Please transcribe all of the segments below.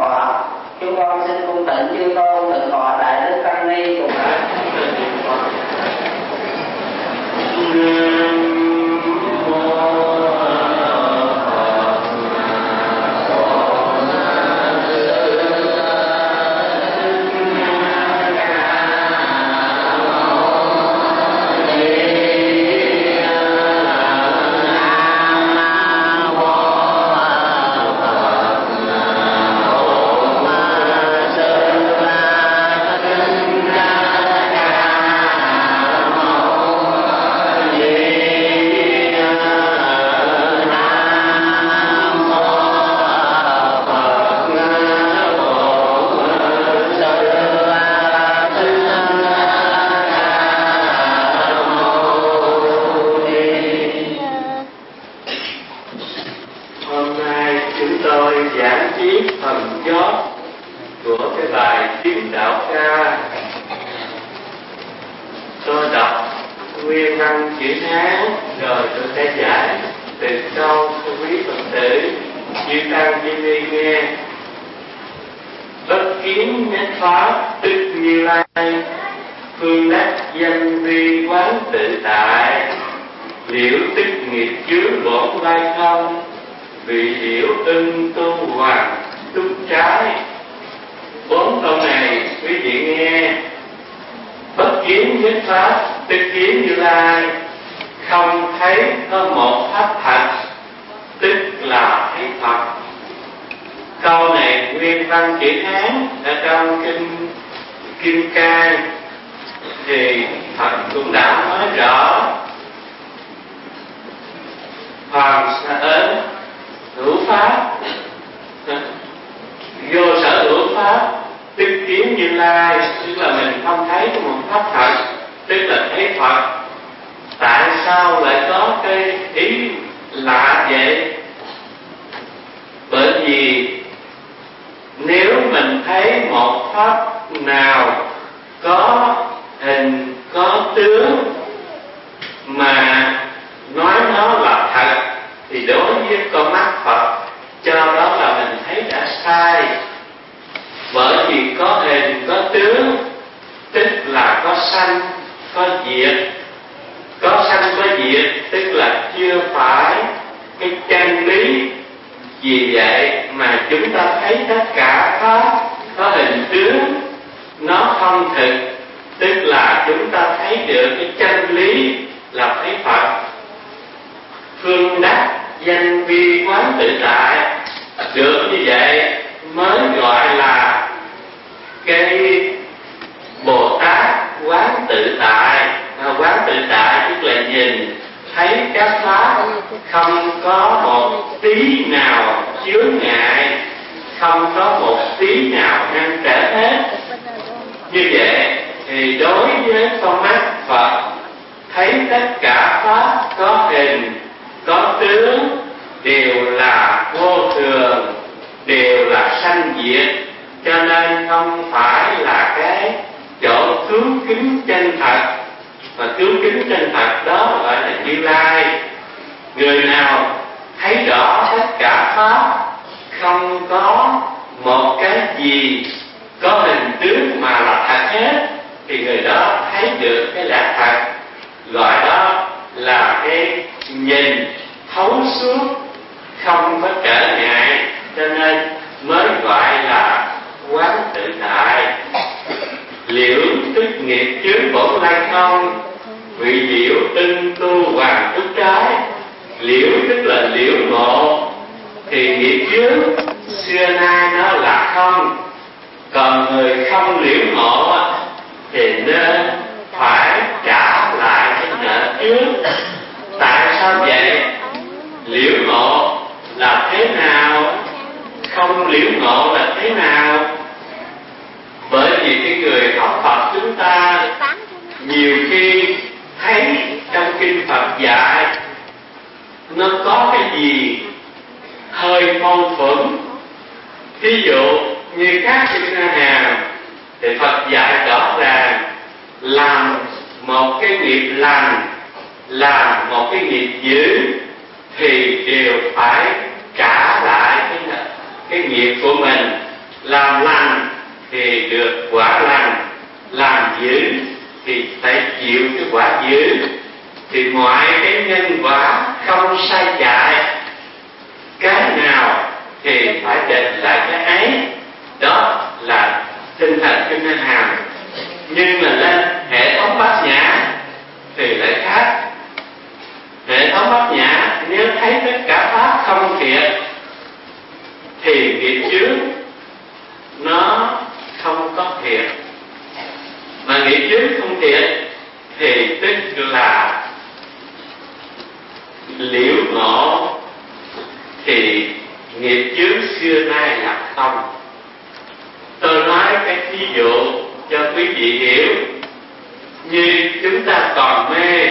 Chúng con xin cung tịnh chư tôn thượng tọa Đại Đức Tăng Ni cùng làm một cái nghiệp dữ thì đều phải trả lại cái nghiệp của mình. làm lành thì được quả lành, làm dữ thì phải chịu cái quả dữ. Thì mọi cái nhân quả không sai chạy, cái nào thì phải đền lại cái ấy. Đó là tinh thần kinh A Hàm. Nhưng mà lên hệ thống bát nhã thì lại khác. Hệ thống bát nhã nếu thấy tất cả pháp không thiệt thì nghiệp chướng nó không có thiệt. Mà nghiệp chướng không thiệt thì tức là liễu ngộ, thì nghiệp chướng xưa nay là không. Tôi nói cái ví dụ cho quý vị hiểu. Như chúng ta còn mê,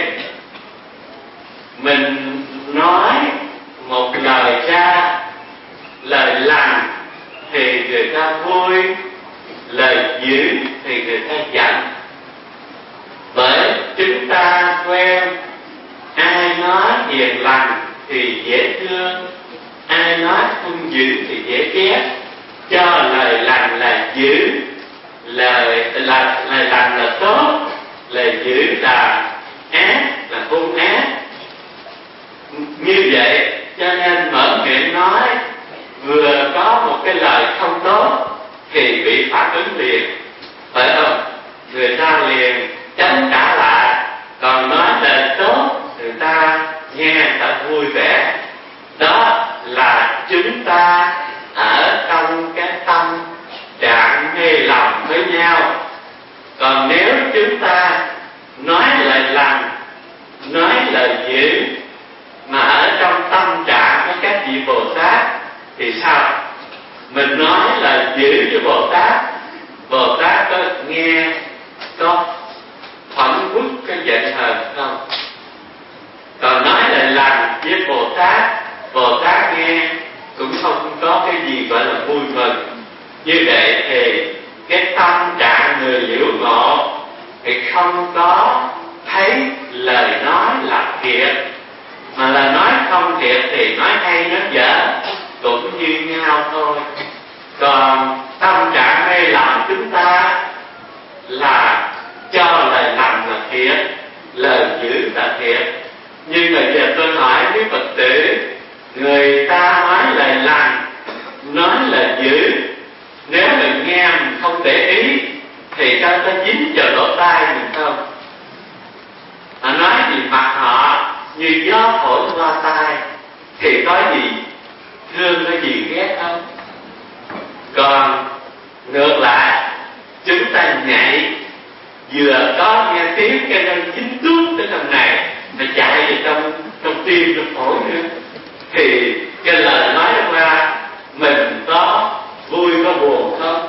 mình nói một lời ra, lời lành thì người ta vui, lời dữ thì người ta giận. Bởi chúng ta quen ai nói hiền lành thì dễ thương, ai nói hung dữ thì dễ ghét. Cho lời lành là dữ, lời lành là tốt, lời dữ là ác, là hung ác. Như vậy cho nên mở miệng nói vừa có một cái lời không tốt thì bị phản ứng liền, phải không? Người ta liền chống trả lại. Còn nói lời tốt người ta nghe, người ta vui vẻ. Đó là chúng ta ở trong cái tâm trạng mê lầm với nhau. Còn nếu chúng ta nói lời lành, nói lời dữ mà ở trong tâm trạng của các vị Bồ Tát thì sao? Mình nói lời dữ với Bồ Tát, Bồ Tát có nghe, có phẫn quốc cái giận hờn không? Còn nói lời lành với Bồ Tát nghe cũng không có cái gì gọi là vui mừng. Như vậy thì cái tâm trạng người liễu ngộ thì không có thấy lời nói là thiệt, mà là nói không thiệt thì nói hay nói dở cũng như nhau thôi. Còn tâm trạng mê lầm chúng ta là cho lời lành là thiệt, lời dữ là thiệt. Nhưng mà giờ tôi hỏi với Phật tử, người ta nói lời lành, nói lời dữ, nếu mình nghe mình không để ý thì ta dính vào lỗ tai mình không? Họ nói gì mặt họ như gió thổi qua tai thì có gì thương, có gì ghét không? Còn ngược lại, chúng ta nhảy vừa có nghe tiếng cái nó dính tuốt tới trong này, nó chạy vào trong tim, trong phổi nữa, thì cái lời nói ra mình có vui có buồn không?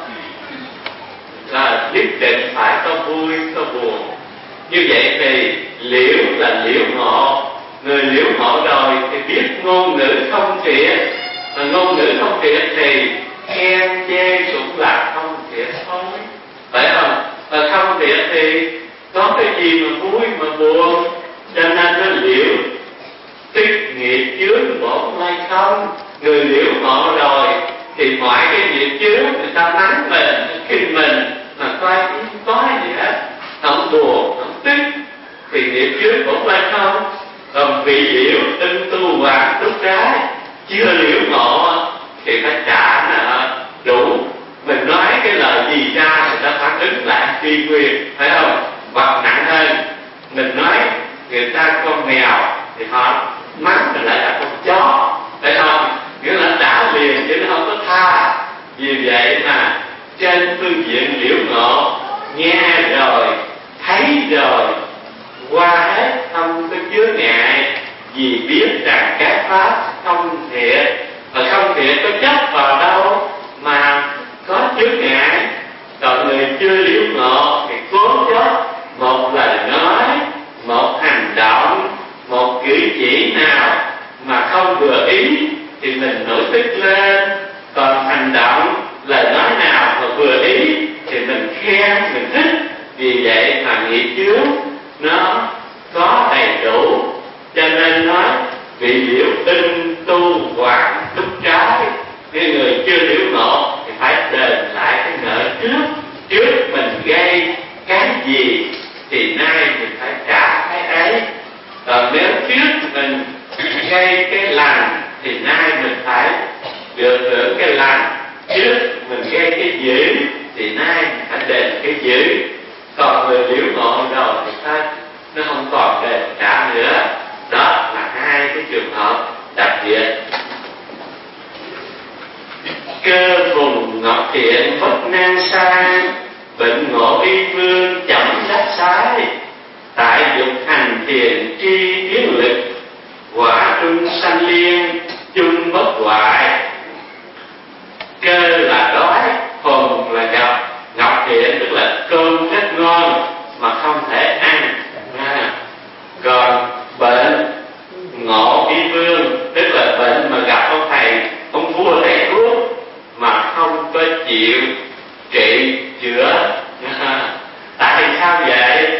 Là nhất định phải có vui có buồn. Như vậy thì liễu là liễu ngộ. Người liễu ngộ rồi thì biết ngôn ngữ không thiệt, mà ngôn ngữ không thiệt thì khen chê cũng là không thiệt thôi, phải không? Và không thiệt thì có cái gì mà vui mà buồn. Cho nên nó liễu tích nghiệp chướng bổn lai không. Người liễu ngộ rồi thì mọi cái nghiệp chướng người ta mắng mình, khinh mình mà coi không có gì hết, không buồn, không tức thì nghiệp chướng bổn lai không. Còn vị liễu tinh tu hoàng túc trái chưa liễu ngộ thì phải trả nợ đủ. Mình nói cái lời gì ra người ta phản ứng lại phi quyền, phải không? Hoặc nặng hơn, mình nói người ta con mèo thì họ mắng mình lại là con chó, phải không? Nghĩa là đã liền chứ nó không có tha. Vì vậy mà trên phương diện liễu ngộ, nghe rồi, thấy rồi, qua hết không có chứa ngại, vì biết rằng các pháp không thiệt, và không thiệt có chấp vào đâu mà có chứa ngại. Còn người chưa liễu ngộ thì cố chấp một lời nói, một hành động, một cử chỉ nào mà không vừa ý thì mình nổi tức lên. Còn hành động, lời nói nào mà vừa ý thì mình khen, mình thích. Vì vậy mà nghiệp chướng nó có đầy đủ. Cho nên nói vị liễu tinh tu hoàng túc trái. Cái người chưa liễu ngộ thì phải đền lại cái nợ trước mình gây cái gì thì nay mình phải trả cái ấy. Còn nếu trước mình gây cái lành thì nay mình phải được hưởng cái lành. Trước mình gây cái dữ thì nay mình phải đền cái dữ. Còn người liễu ngộ rồi thì thôi, nó không còn đền trả nữa. Đó là hai cái trường hợp đặc biệt. Cơ phùng ngọc thiện bất nan sai, bệnh ngộ y vương chậm đắc sai. Tại dục hành thiền tri tiến lực, quả trung sanh liên chung bất hoại. Cơ là đói, phùng là gặp, ngọc thiện tức là cơm rất ngon mà không thể ăn. Còn bệnh ngộ y vương tức là bệnh mà gặp ông thầy, ông vua thầy thuốc mà không có chịu trị chữa. Tại sao vậy?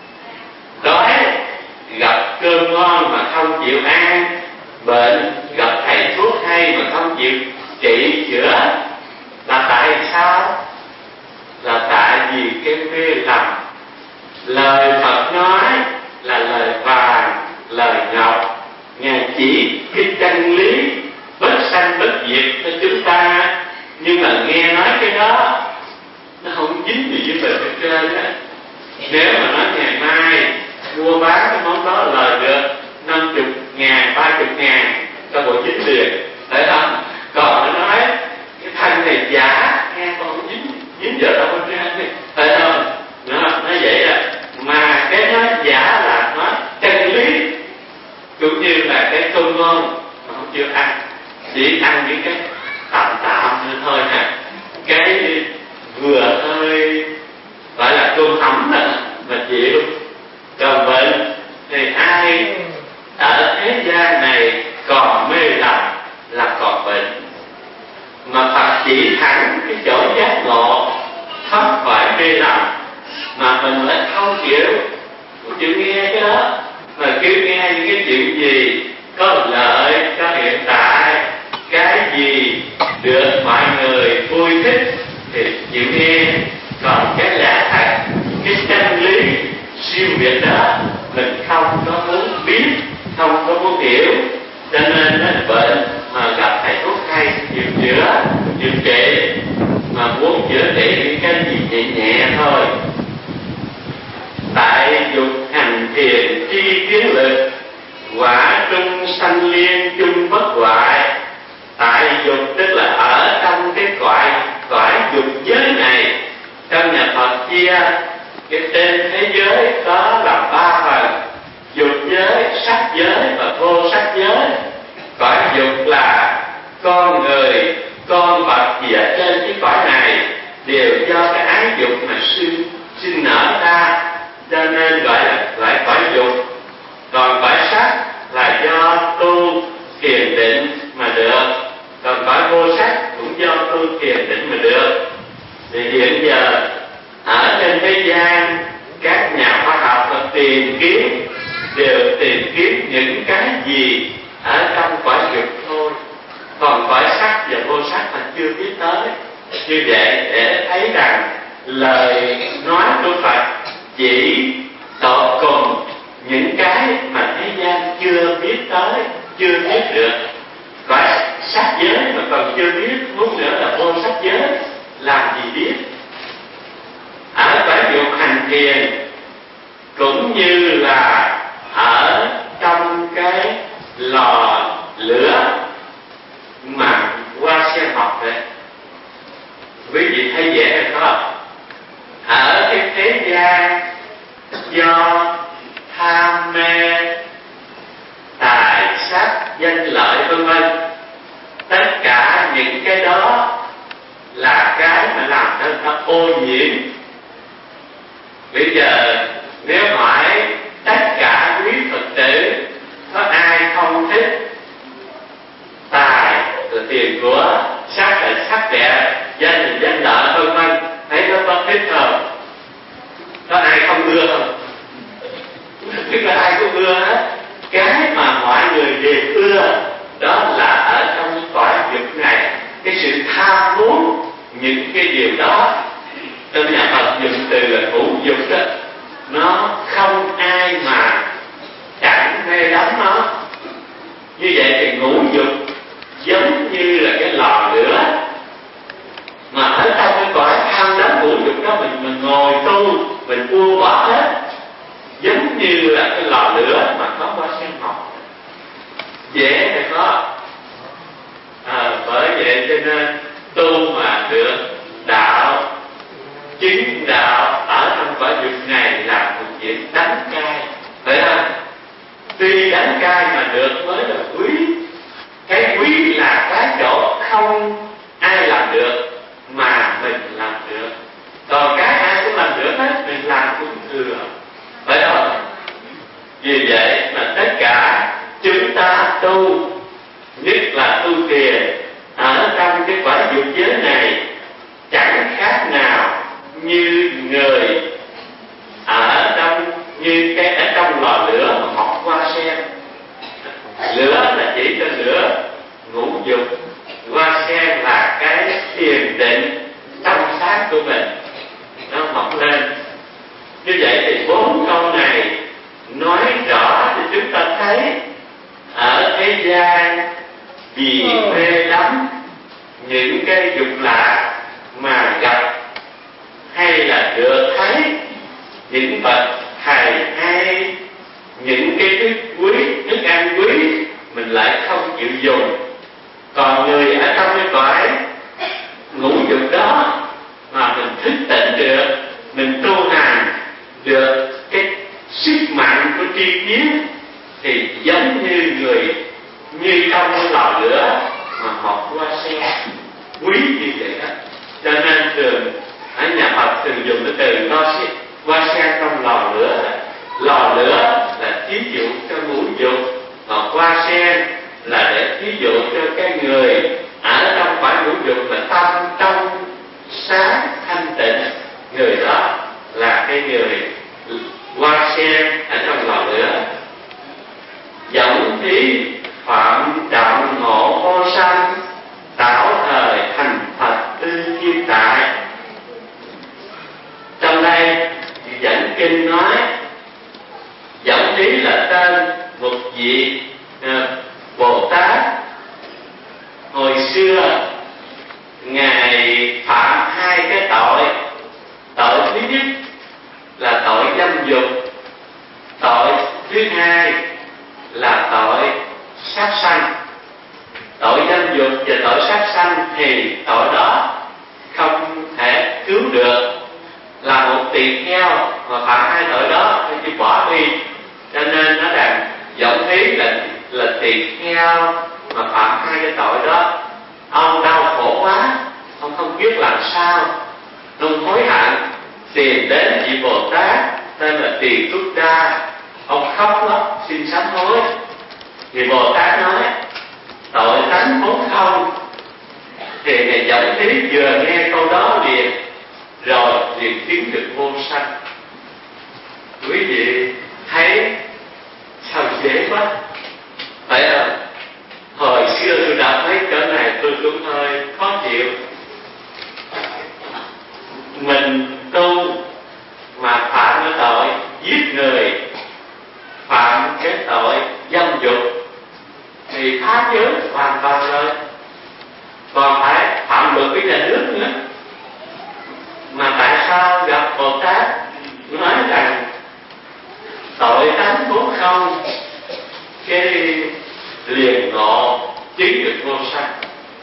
Đói gặp cơm ngon mà không chịu ăn, bệnh gặp thầy thuốc hay mà không chịu trị chữa, là tại sao? Là tại vì cái mê lầm. Lời Phật nói là lời vàng, lời ngọc, Ngài chỉ cái chân lý bất sanh bất diệt cho chúng ta, nhưng mà nghe nói cái đó nó không dính gì với mình hết trơn á. Nếu mà nói ngày mai mua bán cái món đó lời được 50.000, 30.000 cho bộ dính liền, thấy không? Còn nó nói cái thanh này giả, nghe con không dính giờ đâu hết trơn, thấy không? Nó vậy đó. Mà cái nói giả là nói chân lý, cũng như là cái cơm ngon mà không chịu ăn, chỉ ăn những cái tạm thôi nè, cái vừa hơi gọi là cơm ấm đó mà chịu. Còn bệnh thì ai ở thế gian này còn mê lầm là còn bệnh. Mà Phật chỉ thẳng cái chỗ giác ngộ thoát khỏi mê lầm, mà mình lại không chịu nghe cái đó, mà cứ nghe những cái chuyện gì có lợi, có hiện tại, cái gì được mọi người vui thích thì chịu nghe. Còn cái lẽ thật, cái chân lý siêu việt đó mình không có muốn biết, không có muốn hiểu, cho nên nó bệnh mà gặp thầy thuốc hay chịu chữa, chịu trị, mà muốn chữa trị những cái gì nhẹ nhẹ thôi. Tại dục hành thiền chi tiến lực, quả trung sanh liên chung bất hoại. Tại dục tức là ở trong cái cõi dục giới này. Trong nhà Phật chia cái tên thế giới có là 3 phần: dục giới, sắc giới và vô sắc giới. Cõi dục là con người, con vật gì ở trên cái cõi này đều do cái ái dục mà sinh nở ra, cho nên gọi cõi dục. Còn cõi sắc là do tu thiền định mà được, còn cõi vô sắc cũng do tu thiền định mà được. Thì hiện giờ ở trên thế gian, các nhà khoa học đều tìm kiếm những cái gì ở trong cõi dục thôi, còn cõi sắc và vô sắc là chưa biết tới. Như vậy để thấy rằng lời nói của Phật chỉ tột cùng những cái mà thế gian chưa biết tới, chưa biết được. Cõi sắc giới mà còn chưa biết, muốn nữa là vô sắc giới, làm gì biết. Ở cõi dục hành thiền cũng như là ở trong cái lò lửa mà hoa sen học vậy. Quý vị thấy dễ hay không? Ở cái thế gian do tham mê tài sắc danh lợi vân vân, tất cả những cái đó là cái mà làm cho người ta ô nhiễm. Bây giờ nếu hỏi tất trai mà được mới là quý. Cái quý là cái chỗ không ai làm được mà mình làm được. Còn cái ai cũng làm được hết, mình làm cũng thừa, phải không? Vì vậy mà tất cả chúng ta tu, nhất là tu thiền ở trong cái quả dục giới này, chẳng khác nào như người ở trong lò lửa mà mọc hoa sen. Lửa là chỉ cho lửa ngũ dục, hoa sen là cái thiền định trong sáng của mình nó mọc lên. Như vậy thì 4 câu này nói rõ thì chúng ta thấy ở thế gian vì mê lắm những cái dục lạc mà gặp, hay là được thấy những bậc thầy hay những cái thức ăn quý mình lại không chịu dùng. Còn người ở trong cái cõi ngũ dục đó mà mình thức tỉnh được, mình tu hành được cái sức mạnh của tri kiến, thì giống như trong cái lò lửa mà mọc hoa sen quý như vậy đó. Cho nên thường ở nhà Phật thường dùng cái từ hoa sen trong lò lửa. Lò lửa là thí dụ cho ngũ dục, còn hoa sen là để thí dụ cho cái người ở trong cõi ngũ dục mà tâm trong sáng thanh tịnh. Người đó là cái người hoa sen ở trong lò lửa. Giống thí phạm trọng ngộ vô sanh, tạo thời thành Phật tư kim tại. Trong đây dẫn kinh nói giống thí là tên một vị Bồ Tát. Hồi xưa ngài phạm 2 cái tội. Tội thứ nhất là tội dâm dục, tội thứ hai là tội sát sanh. Tội dâm dục và tội sát sanh thì tội đó không thể cứu được. Là một tỳ kheo mà phạm 2 tội đó thì chỉ bỏ đi. Cho nên nó rằng giống thí là tỳ kheo mà phạm 2 cái tội đó, ông đau khổ quá, ông không biết làm sao, ông hối hận, tìm đến vị Bồ Tát tên là Tỳ Túc Đa. Ông khóc lắm xin sám hối. Thì Bồ Tát nói tội tánh vốn không. Thì ngày giống thí vừa nghe câu đó rồi liền tiến được vô sanh. Quý vị thấy sao dễ quá, phải không? Hồi xưa tôi đã thấy cỡ này tôi cũng hơi khó chịu. Mình tu mà phạm cái tội giết người, phạm cái tội dâm dục thì phá giới hoàn toàn rồi. Còn phải phạm luật với nhà nước nữa. Mà tại sao gặp Bồ Tát nói rằng tội tánh vốn không, cái liền ngộ chứng được vô sanh?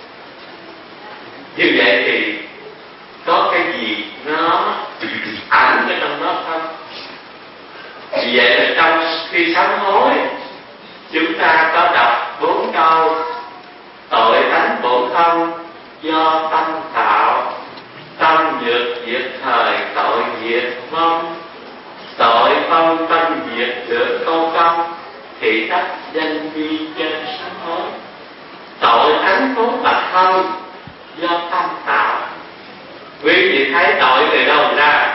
Như vậy thì có cái gì nó ẩn ở trong đó không? Vì vậy là trong khi sám hối chúng ta có đọc 4 câu: tội tánh bổn không do tâm tạo, tâm nhược diệt thời tội diệt vong, tội phong tâm diệt được câu công, thị đắc danh vi trên sám hối. Tội tánh vốn là không do tâm tạo. Quý vị thấy tội từ đâu ra?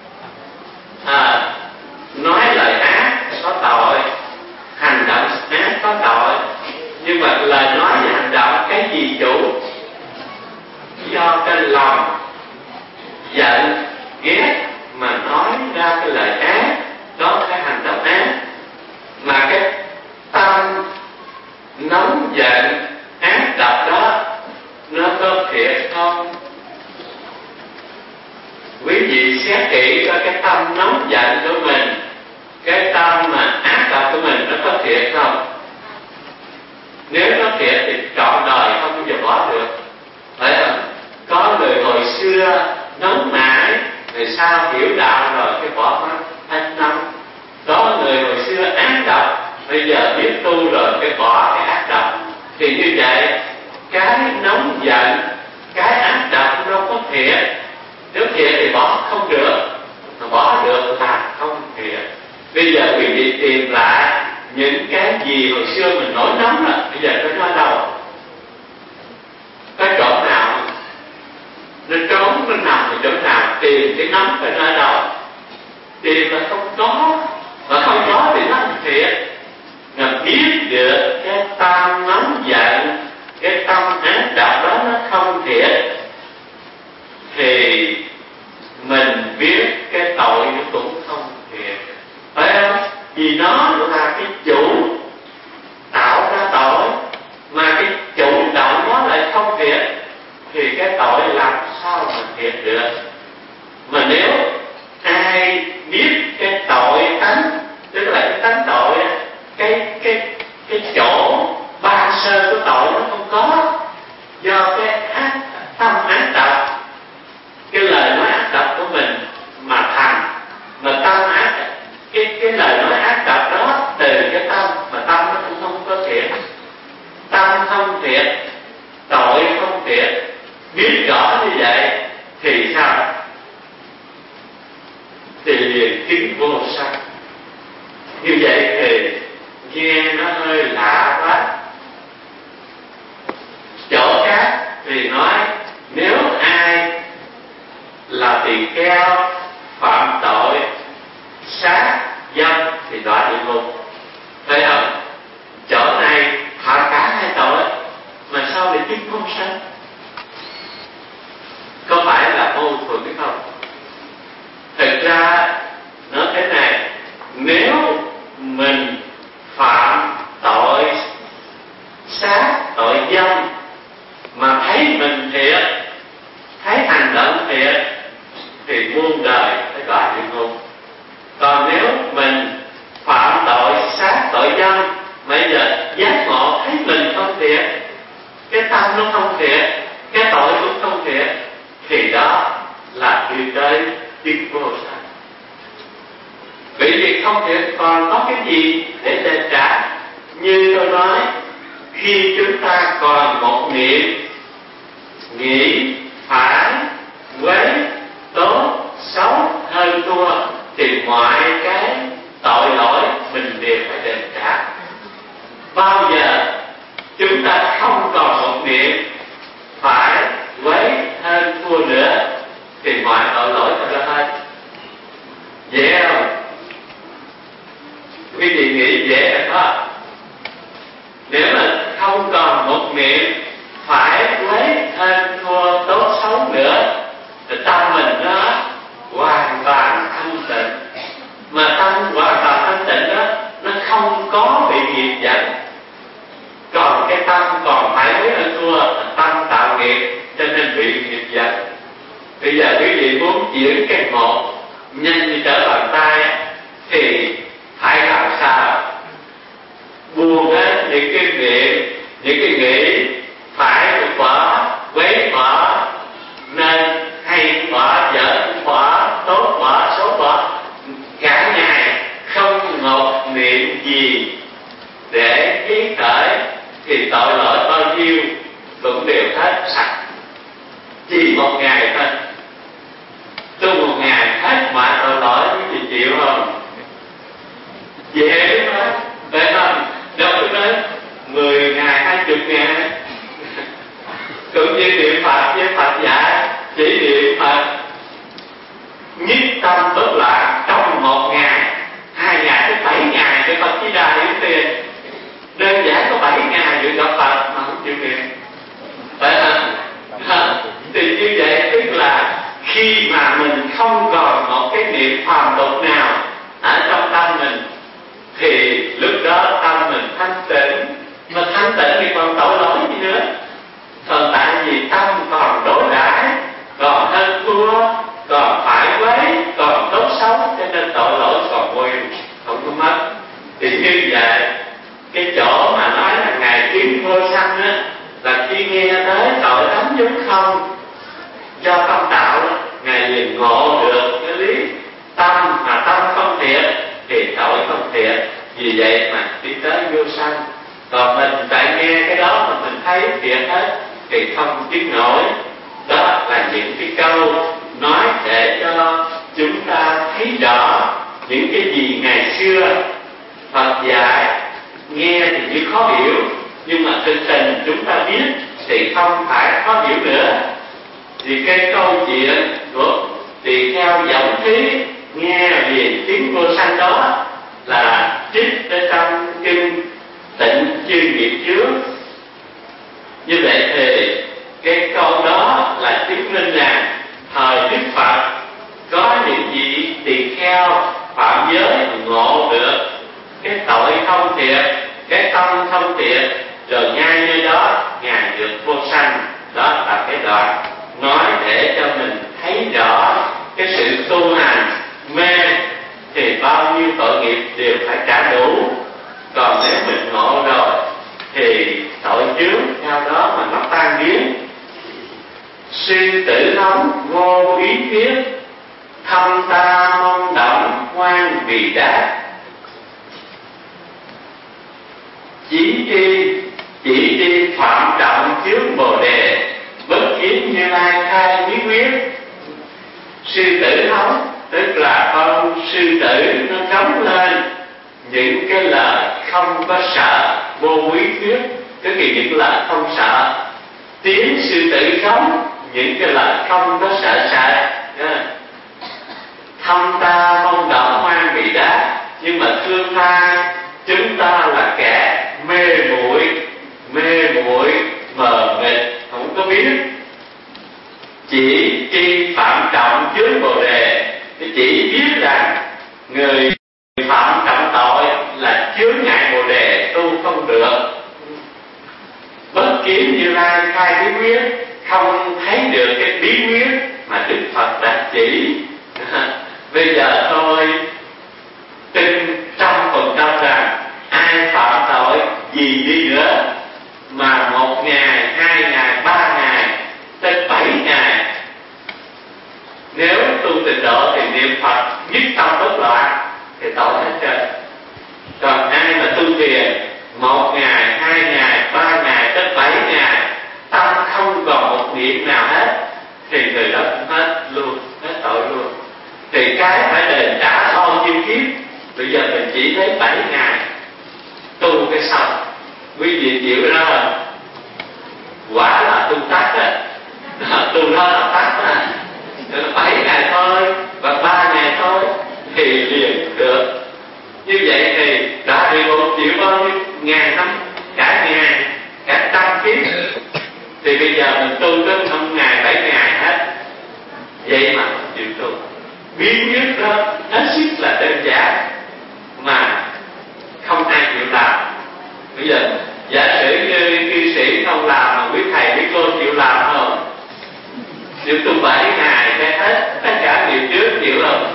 Nói lời ác có tội, hành động ác có tội. Nhưng mà lời nói và hành động cái gì chủ? Do cái lòng giận ghét mà nói ra cái lời ác, đó cái hành động ác. Mà cái tâm nóng giận ác độc đó nó có thiệt không? Quý vị xét kỹ coi cái tâm nóng giận của mình, cái tâm mà ác độc của mình nó có thiệt không? Nếu nó thiệt thì trọn đời không bao giờ bỏ được, phải không? Có người hồi xưa nóng nảy, rồi sau hiểu đạo rồi cái bỏ mất thanh nóng. Có người hồi xưa ác độc, bây giờ biết tu rồi phải bỏ cái ác độc. Thì như vậy cái nóng giận, cái ác độc nó có thiện. Nếu thiện thì bỏ không được, mà bỏ được là không thiện. Bây giờ quý vị tìm lại những cái gì hồi xưa mình nổi nóng rồi, bây giờ nó ở đâu? Cái chỗ nào nó trốn, nó nằm ở chỗ nào? Tìm cái nóng phải nó ở đâu? Tìm là không có, mà không có thì nó không thiện. Mà biết được cái tâm nóng giận, cái tâm ác độc đó nó không thiện, thì mình biết cái tội nó cũng không thiện, phải không? Vì nó là cái chủ tạo ra tội, mà cái chủ động nó lại không thiện, thì cái tội làm sao mà thiện được? Mà nếu ai biết cái tội tánh, tức là cái tánh tội, cái chỗ ba sơ của tội nó không có, do cái tâm ác độc, cái lời nói ác độc của mình mà thành. Mà tâm ác, cái lời nói ác độc đó từ cái tâm, mà tâm nó cũng không có thiện. Tâm không thiện, tội không thiện, biết rõ như vậy thì sao? Thì liền kiến vô sanh. Như vậy thì nghe nó hơi lạ quá. Chỗ khác thì nói nếu ai là tỳ kheo phạm tội sát dâm thì đọa địa ngục, thấy không? Chỗ này phạm cả hai tội mà sao lại chứng không sanh? Có phải là mâu thuẫn hay không? Thực ra nói thế này, nếu mình phạm tội sát, tội dâm mà thấy mình thiện, thấy hành động thiện, thì muôn đời phải đọa địa ngục. Còn nếu mình phạm tội sát, tội dâm, bây giờ giác ngộ thấy mình không thiện, cái tâm nó không thiện, cái tội cũng không thiện, thì đó là đi tới chứng vô sanh. Vì việc không thiện còn có cái gì để đền trả? Như tôi nói, khi chúng ta còn một niệm nghĩ phải, quấy, tốt, xấu, hơn thua, thì mọi cái tội lỗi mình đều phải đền trả. Bao giờ chúng ta không còn một niệm phải, quấy, hơn thua nữa, thì mọi tội lỗi sẽ ra hết. Dễ không? Quý vị nghĩ dễ rồi đó. Nếu mà không còn một niệm phải, quấy, hơn thua, tốt, xấu nữa, thì tâm mình nó hoàn toàn thanh tịnh. Mà tâm hoàn toàn thanh tịnh đó, nó không có bị nghiệp dẫn. Còn cái tâm còn phải quấy hơn thua, tâm tạo nghiệp, cho nên bị nghiệp dẫn. Bây giờ quý vị muốn chuyển cái một nhanh như trở bàn tay thì phải làm sao? Buông hết những cái niệm, những cái nghĩ phải bỏ, quấy bỏ, nên hay bỏ, dở bỏ, tốt bỏ, xấu bỏ. Cả ngày không một niệm gì để khí khởi, thì tội lỗi bao nhiêu cũng đều hết sạch. Chỉ một ngày thôi, tu một ngày hết mọi tội lỗi, quý vị chịu không? Dễ mà, phải không? Đâu có nói 10 ngày, 20 ngày. Cũng như niệm Phật với Phật dạy, chỉ niệm Phật nhất tâm bất loạn trong 1 ngày, 2 ngày tới 7 ngày để Phật Di Đà hiển tiền. Đơn giản có 7 ngày được gặp Phật mà không chịu niệm, phải không? Thì như vậy tức là khi mà mình không còn một cái niệm phàm tục nào ở trong tâm mình, thì lúc đó tâm mình thanh tịnh. Mà thanh tịnh thì còn tội lỗi gì nữa? Còn tại vì tâm còn đổ đãi, còn hơn thua, còn phải quấy, còn tốt xấu, cho nên tội lỗi còn nguyên, không có mất. Thì như vậy, cái chỗ mà nói là Ngài chứng vô sanh á, là khi nghe tới tội tánh giống không, do tâm tạo đó, Ngài liền ngộ được cái lý tâm mà tâm không thiện thì tội không thiện. Vì vậy mà đi tới vô sanh. Còn mình tại nghe cái đó mà mình thấy thiệt hết thì không biết nổi. Đó là những cái câu nói để cho chúng ta thấy rõ những cái gì ngày xưa Phật dạy. Nghe thì như khó hiểu, nhưng mà thực tình chúng ta biết thì không phải khó hiểu nữa. Vì cái câu chuyện của tỳ kheo Võng Thí nghe về tiếng vô sanh đó là trích ở trong kinh Tịnh Chư Nghiệp Chướng. Như vậy thì cái câu đó là chứng minh rằng thời Đức Phật có những vị tỳ kheo phạm giới ngộ được cái tội không thiệt, cái tâm không thiệt, rồi ngay nơi đó ngài được vô sanh. Đó là cái đoạn nói để cho mình thấy rõ cái sự tu hành. Mê thì bao nhiêu tội nghiệp đều phải trả đủ, còn nếu mình ngộ rồi thì tội chướng theo đó mà nó tan biến. Sư tử nóng vô ý thiết, thâm ta mong động ngoan vì đát. Chỉ đi phạm trọng chướng bồ đề, bất kiến Như Lai khai bí quyết. Sư tử nóng tức là con sư tử nó trống lên những cái lời không có sợ, vô quý thuyết, tức là những lời không sợ. Tiếng sư tử sống những cái lời không có sợ sệt. Thâm ta mong đỏ ngoan vì đá, nhưng mà thương tha chúng ta là kẻ mê muội mờ mịt, không có biết. Chỉ tri phạm trọng chướng bồ đề, chỉ biết rằng người phạm trọng tội là chướng ngại bồ đề, tu không được. Bất kiến Như Lai khai bí quyết, không thấy được cái bí quyết mà Đức Phật đã chỉ. Bây giờ thôi tin 100% rằng ai phạm tội gì đi nữa mà 1 ngày, 2 ngày, 3 ngày, tới 7 ngày, nếu tu tịnh độ thì niệm Phật nhất tâm bất loạn thì tội hết trơn. Còn ai mà tu thiền 1 ngày, 2 ngày, 3 ngày, tới 7 ngày, tâm không còn một niệm nào hết thì người đó cũng hết luôn, hết tội luôn. Thì cái phải đền trả bao nhiêu kiếp. Bây giờ mình chỉ thấy 7 ngày tu cái xong, quý vị chịu đó rồi, quả là tu tắt á. Tu đó là tắt á. 7 ngày thôi và 3 ngày thôi thì liền được. Như vậy thì đã bị 1 triệu bao nhiêu ngàn năm, cả ngày, cả trăm kiếp. Thì bây giờ mình tu tới 5 ngày, 7 ngày hết. Vậy mà không chịu tu. Biến nhất đó hết sức là đơn giản mà không ai chịu làm. Bây giờ giả sử như cư sĩ không làm mà quý thầy quý cô chịu làm không? Chịu tu 7 ngày cái hết tất cả điều trước chịu không?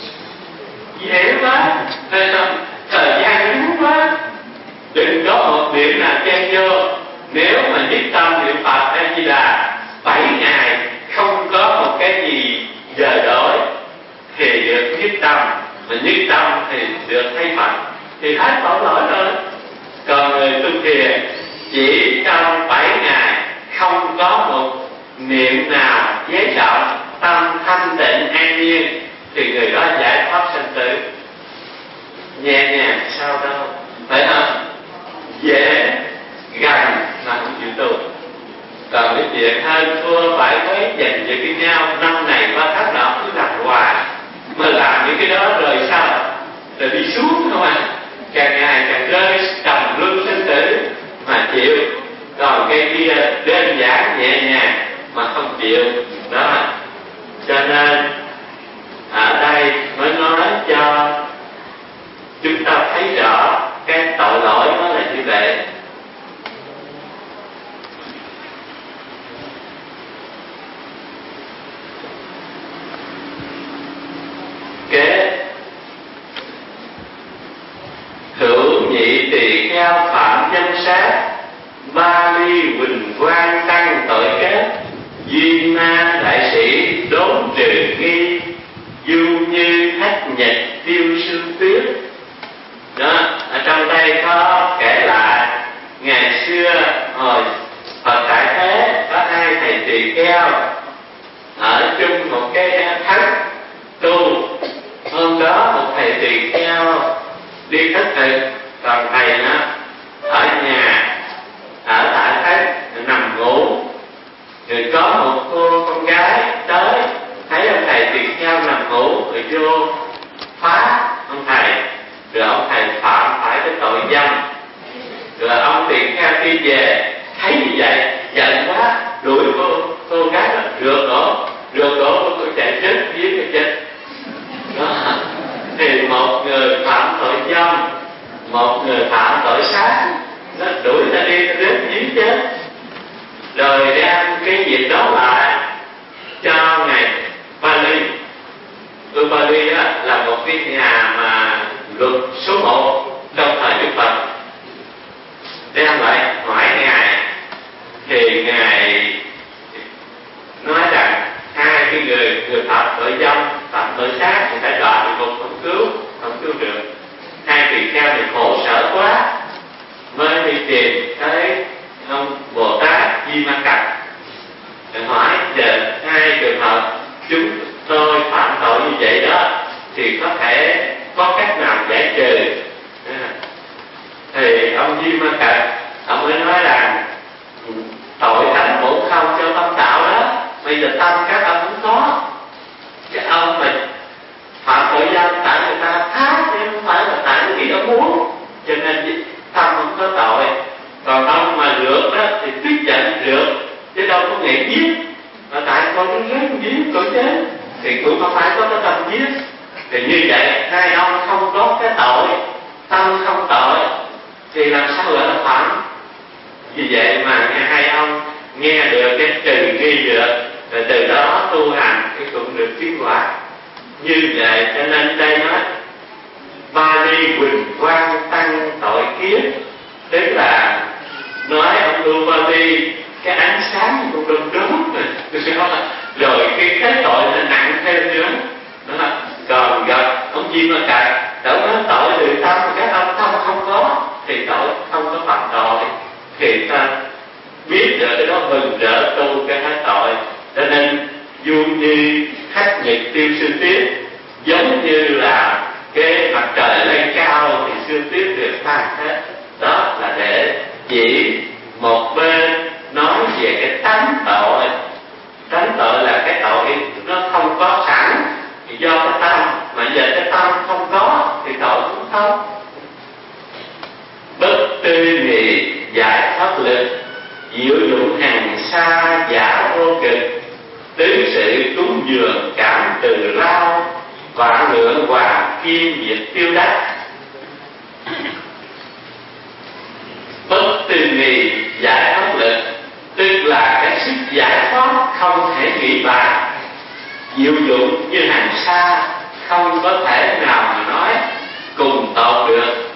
Dễ quá, nên thời gian ngắn quá. Đừng có một điểm nào chen vô. Nếu mà nhất tâm niệm Phật A Di Đà 7 ngày không có một cái gì giờ đổi thì được nhất tâm, mà nhất tâm thì được thấy Phật, thì hết tội lỗi rồi. Còn người tu thiền chỉ trong 7 ngày không có một niệm nào giấy động, tâm thanh tịnh an nhiên thì người đó giải thoát sanh tử. Nhẹ nhàng sao đâu, phải không? Dễ gần mà không chịu tu. Còn cái chuyện hơn thua phải thấy dành về cái nhau, năm này qua tháng nọ cứ làm hoài, mà làm những cái đó rồi sao? Rồi đi xuống không à? Càng ngày càng rơi trầm luân sinh tử mà chịu. Còn cái kia đơn giản nhẹ nhàng mà không chịu. Đó. Cho nên ở đây mới nói cho chúng ta thấy rõ cái tội lỗi nó là như vậy. Kế hữu nhị tỳ kheo phạm nhân sát, Ba ly huỳnh quang tăng tội kết, duyên na đại sĩ đốn trừ nghi, du như hách nhật tiêu sương tuyết. Đó, ở đi thất thực, còn thầy nó ở nhà, ở tại khách nằm ngủ. Rồi có một cô con gái tới thấy ông thầy tỳ kheo nằm ngủ, rồi vô phá ông thầy, rồi ông thầy phạm phải cái tội dâm. Rồi ông tỳ kheo đi về thấy như vậy giận quá, đuổi cô gái đó rượt đổ cô chạy chết giếng rồi chết. Đó. Thì một người phạm tội dâm, một người phạm tội sát, nó đuổi ta đi rớt giếng chết. Rồi đem cái việc đó lại cho ngài Pali. Pali là một cái nhà mà luật số 1 trong thời Đức Phật. Đem lại hỏi ngài, thì ngài nói rằng hai cái người phạm tội dâm, phạm tội sát thì phải đọa địa ngục, không cứu được. Hai tỳ kheo thì khổ sở quá, mới đi tìm tới ông Bồ Tát Di Ma Cật, hỏi giờ hai trường hợp chúng tôi phạm tội như vậy đó thì có thể có cách nào giải trừ. Thì ông Di Ma Cật ông mới nói rằng tội tánh bổn không cho tâm tạo đó, bây giờ tâm các ông cũng có. Cái ông mà phạm tội dâm tại người ta khác chứ không phải là tại vì ông muốn, cho nên tâm không có tội. Còn ông mà rượt đó thì tức giận rượt, chứ đâu có nghĩ giết. Mà tại con nó ghét giết con chết thì cũng không phải có cái tâm giết. Thì như vậy hai ông không có cái tội, tâm không tội, thì làm sao gọi là phạm? Vì vậy mà hai ông nghe được cái trừ nghi được, rồi từ đó tu hành cái cũng được tiến hóa. Như vậy cho nên đây nói Pali Huỳnh Quang Tăng tội kiếp, tức là nói ông tu Pali cái ánh sáng cũng đông đốt rồi cái tội là nặng thêm nữa đó. Còn gặp ông Di Ma Cật đâu có tội từ tâm, cái tâm không có thì tội không có phạm tội, thì ta biết được cái đó mừng rỡ tu cái hết tội. Cho nên du như khách nhật tiêu xương tiết, giống như là cái mặt trời lên cao thì xương tiết được tan hết. Đó là để chỉ một bên nói về cái tánh tội. Tánh tội là cái tội nó không có sẵn thì do cái tâm, mà giờ cái tâm không có thì tội cũng không. Bất tư nghị giải thoát lực, diệu dụng hàng xa giả vô cực, tứ sự cúng dường cảm từ lao, vạn lượng hoàng kim diệt tiêu đắc. Bất tư nghị giải thoát lực tức là cái sức giải thoát không thể nghĩ bàn, diệu dụng như hàng xa không có thể nào mà nói cùng tột được.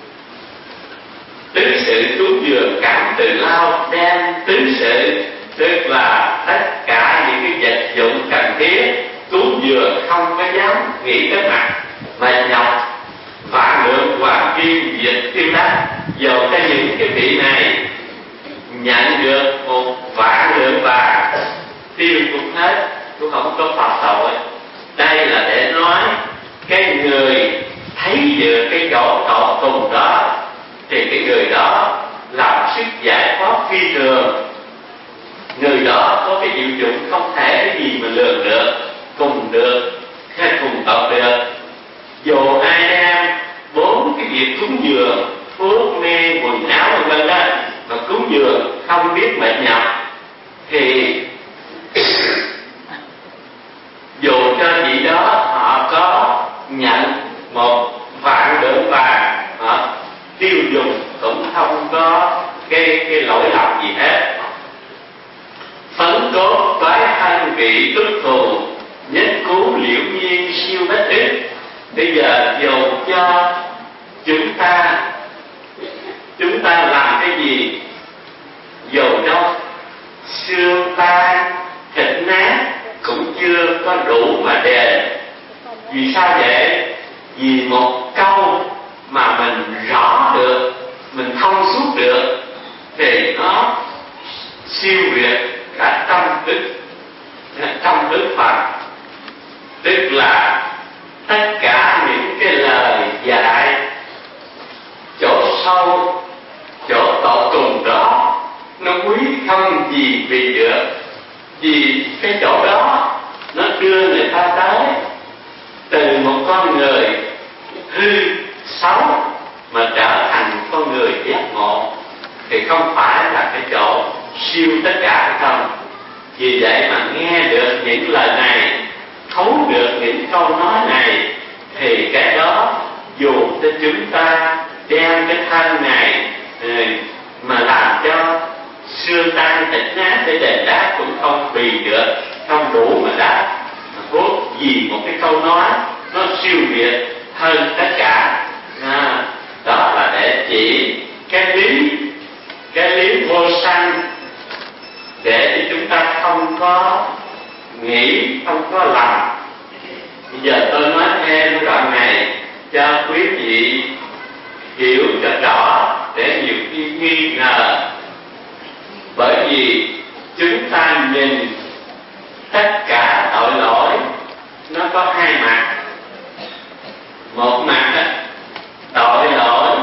Tứ sự cúng dường cảm từ lao, đem tứ sự tức là tất cả những cái vật dụng cần thiết cúng dường không có dám nghĩ tới mặt mà nhọc vạn lượng hoàng kim diệt tiêu đắc. Dầu cho những cái vị này nhận được một vạn lượng vàng tiêu cũng hết, cũng không có phạm tội. Đây là để nói cái người thấy được cái chỗ tột cùng đó thì cái người đó làm sức giải thoát phi thường. Người đó có cái diệu dụng không thể cái gì mà lường được, cùng được hay cùng tộc được. Dù ai đem 4 cái việc cúng dường, thuốc men, quần áo vân đó mà cúng dường không biết mệt nhọc thì dù cho vị đó họ có nhận một vạn lượng vàng, họ tiêu dùng cũng không có cái lỗi lầm gì hết. Phấn cốt toái thân vị ức thù, nhất cứu liễu nhiên siêu bất ích. Bây giờ dù cho chúng ta làm cái gì, dù cho xương tan thịt nát cũng chưa có đủ mà đền. Vì sao vậy? Vì một câu mà mình rõ được, mình thông suốt được thì nó siêu việt cả tâm đức Phật. Tức là tất cả những cái lời dạy nó quý không gì vì được, vì cái chỗ đó nó đưa người ta tới từ một con người hư xấu mà trở thành con người giác ngộ, thì không phải là cái chỗ siêu tất cả hay không. Vì vậy mà nghe được những lời này, thấu được những câu nói này, thì cái đó dù cho chúng ta đem cái thân này mà làm cho xưa tan thịt nát để đền đáp cũng không vì được, không đủ mà đáp. Cốt vì một cái câu nói nó siêu việt hơn tất cả. Đó là để chỉ cái lý vô sanh, để cho chúng ta không có nghĩ, không có lầm. Bây giờ tôi nói thêm đoạn này cho quý vị hiểu cho rõ, để nhiều khi nghi ngờ. Bởi vì chúng ta nhìn tất cả tội lỗi nó có hai mặt. Một mặt tội lỗi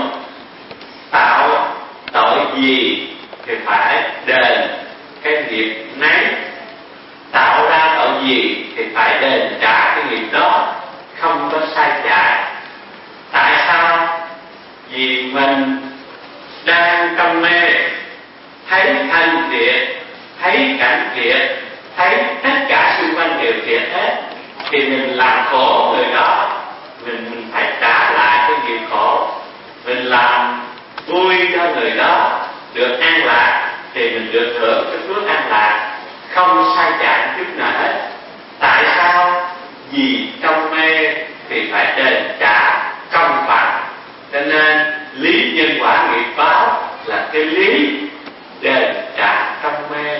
tạo tội gì thì phải đền cái nghiệp nấy, tạo ra tội gì thì phải đền trả cái nghiệp đó, không có sai chạy. Tại sao? Vì mình đang trong mê, thấy thân thiệt, thấy cảnh thiệt, thấy tất cả xung quanh đều thiệt hết, thì mình làm khổ người đó, mình phải trả lại cái nghiệp khổ. Mình làm vui cho người đó được an lạc, thì mình được hưởng cái phước an lạc, không sai chạy chút nào hết. Tại sao? Vì trong mê thì phải đền trả công phạt. Cho nên lý nhân quả nghiệp báo là cái lý đền trả trong mê.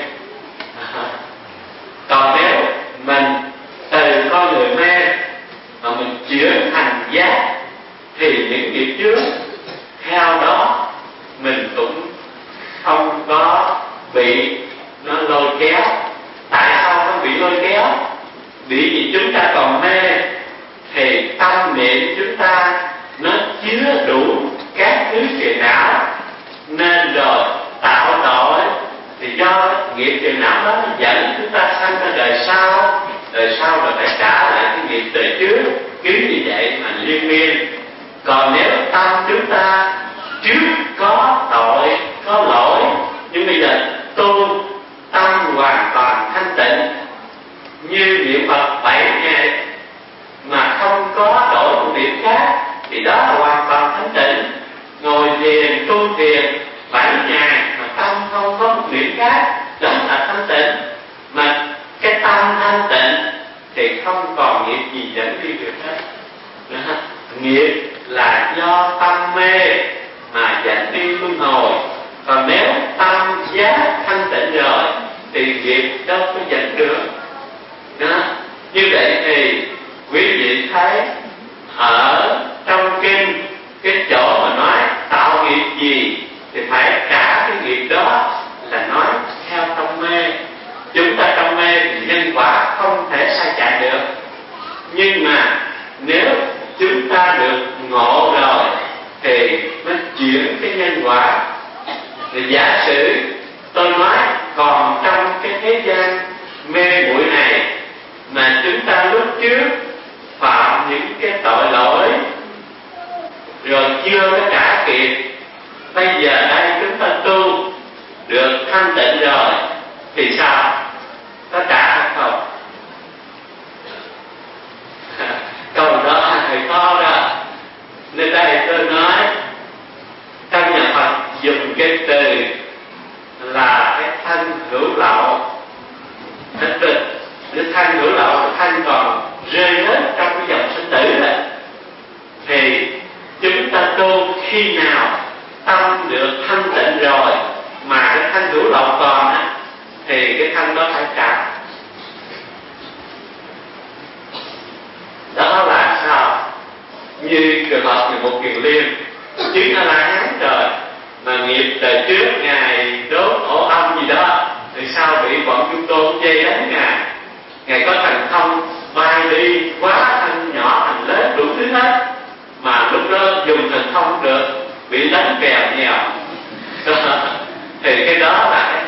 Còn nếu mình từ con người mê mà mình chuyển thành giác, thì những nghiệp trước theo đó mình cũng không có bị nó lôi kéo. Tại sao không bị lôi kéo? Bởi vì chúng ta còn mê, thì tâm niệm chúng ta nó chứa đủ các thứ phiền não, nên rồi tạo tội. Thì do nghiệp phiền não đó dẫn chúng ta sanh ra đời sau rồi phải trả lại cái nghiệp đời trước, cứ như vậy mà liên miên. Còn nếu tâm chúng ta trước có tội, có lỗi, nhưng bây giờ tu tâm hoàn toàn thanh tịnh, như niệm Phật 7 ngày mà không có đổi một niệm khác, thì đó là hoàn toàn thanh tịnh. Ngồi thiền, tu thiền 7 ngày mà tâm không có một niệm khác, đó là thanh tịnh. Mà cái tâm thanh tịnh thì không còn nghiệp gì dẫn đi được hết. Nghiệp là do tâm mê mà dẫn đi luân hồi. Còn nếu tâm giác thanh tịnh rồi thì nghiệp đâu có dẫn được. Như vậy thì quý vị thấy ở trong kinh cái chỗ mà nói tạo nghiệp gì thì phải trả cái nghiệp đó, là nói theo trong mê. Chúng ta trong mê thì nhân quả không thể sai chạy được. Nhưng mà nếu chúng ta được ngộ rồi thì nó chuyển cái nhân quả. Thì giả sử tôi nói còn trong cái thế gian mê muội này mà chúng ta lúc trước phạm những cái tội lỗi rồi chưa có trả kịp, bây giờ đây chúng ta tu được thanh tịnh rồi thì sao? Có trả hay không? Câu đó thầy khó đó. Nên đây tôi nói trong nhà Phật dùng cái từ là cái thanh hữu lậu. Cái thanh hữu lậu, cái thanh còn rơi hết trong cái dòng sinh tử này. Thì chúng ta tu khi nào tâm được thanh tịnh rồi mà cái thanh hữu lậu còn á, thì cái thanh đó phải trả. Đó là sao? Như trường hợp người một kiền liên chứng A-la-hán rồi mà nghiệp đời trước ngài đốt ổ âm gì đó, thì sao bị bọn Trung Tôn chê đánh ngài có thành thông bay đi quá thành nhỏ thành lớn đủ thứ hết, mà lúc đó dùng thành thông được bị đánh kèo nhèo. Thì cái đó là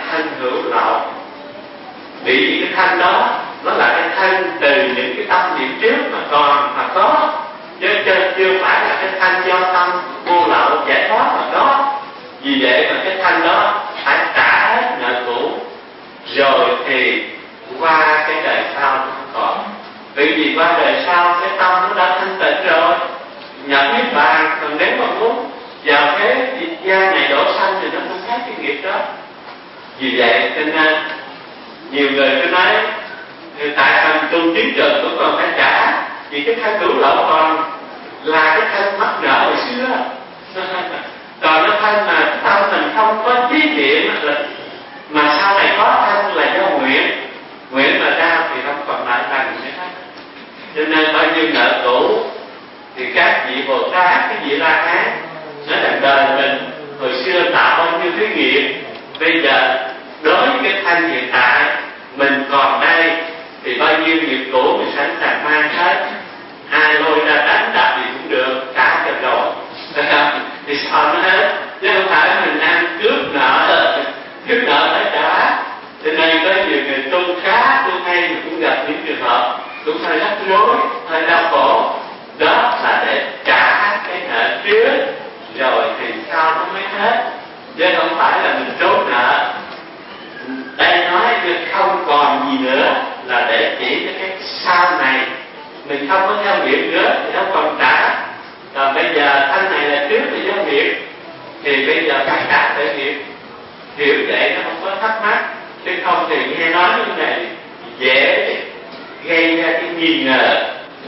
thanh đó nó là cái thanh từ những cái tâm niệm trước mà còn mà có, chứ chưa phải là cái thanh do tâm vô lậu giải thoát mà có. Vì vậy mà cái thanh đó phải trả hết nợ cũ, rồi thì qua cái đời sau nó không còn. Vì qua đời sau cái tâm nó đã thanh tịnh rồi, nhập niết bàn. Còn nếu mà muốn vào thế gian này đổ sanh thì nó không khác cái nghiệp đó. Vì vậy cho nên nhiều người cứ nói tại sao tu tiến trình cũng còn phải trả, vì cái thanh cửu lậu còn là cái thanh mắc nợ hồi xưa. Còn nó thanh mà tâm mình không có trí niệm mà sau này có thanh là do nguyện mà ra thì không còn lại bằng nữa. Cho nên bao nhiêu nợ cũ thì các vị Bồ Tát, cái vị La Hán nói rằng đời mình hồi xưa tạo bao nhiêu cái nghiệp, bây giờ đối với cái thanh hiện tại mình còn đây thì bao nhiêu nghiệp cũ mình sẵn sàng mang hết, ai lôi ra đánh đập gì cũng được, trả cho rồi thì sao nó hết, chứ không phải mình ăn cướp nợ phải trả. Cho nên có nhiều người tu khá tu hay mà cũng gặp những trường hợp cũng hơi rắc rối, hơi đau khổ, đó là để trả cái nợ trước rồi thì sao nó mới hết, chứ không phải là mình trốn nợ. Đây nói không còn gì nữa là để chỉ cho cái sau này mình không có theo nghiệp nữa thì không còn trả. Còn bây giờ thanh này là trước là do nghiệp thì bây giờ phải trả để nghiệp. Hiểu vậy nó không có thắc mắc, chứ không thì nghe nói như này dễ gây ra cái nghi ngờ.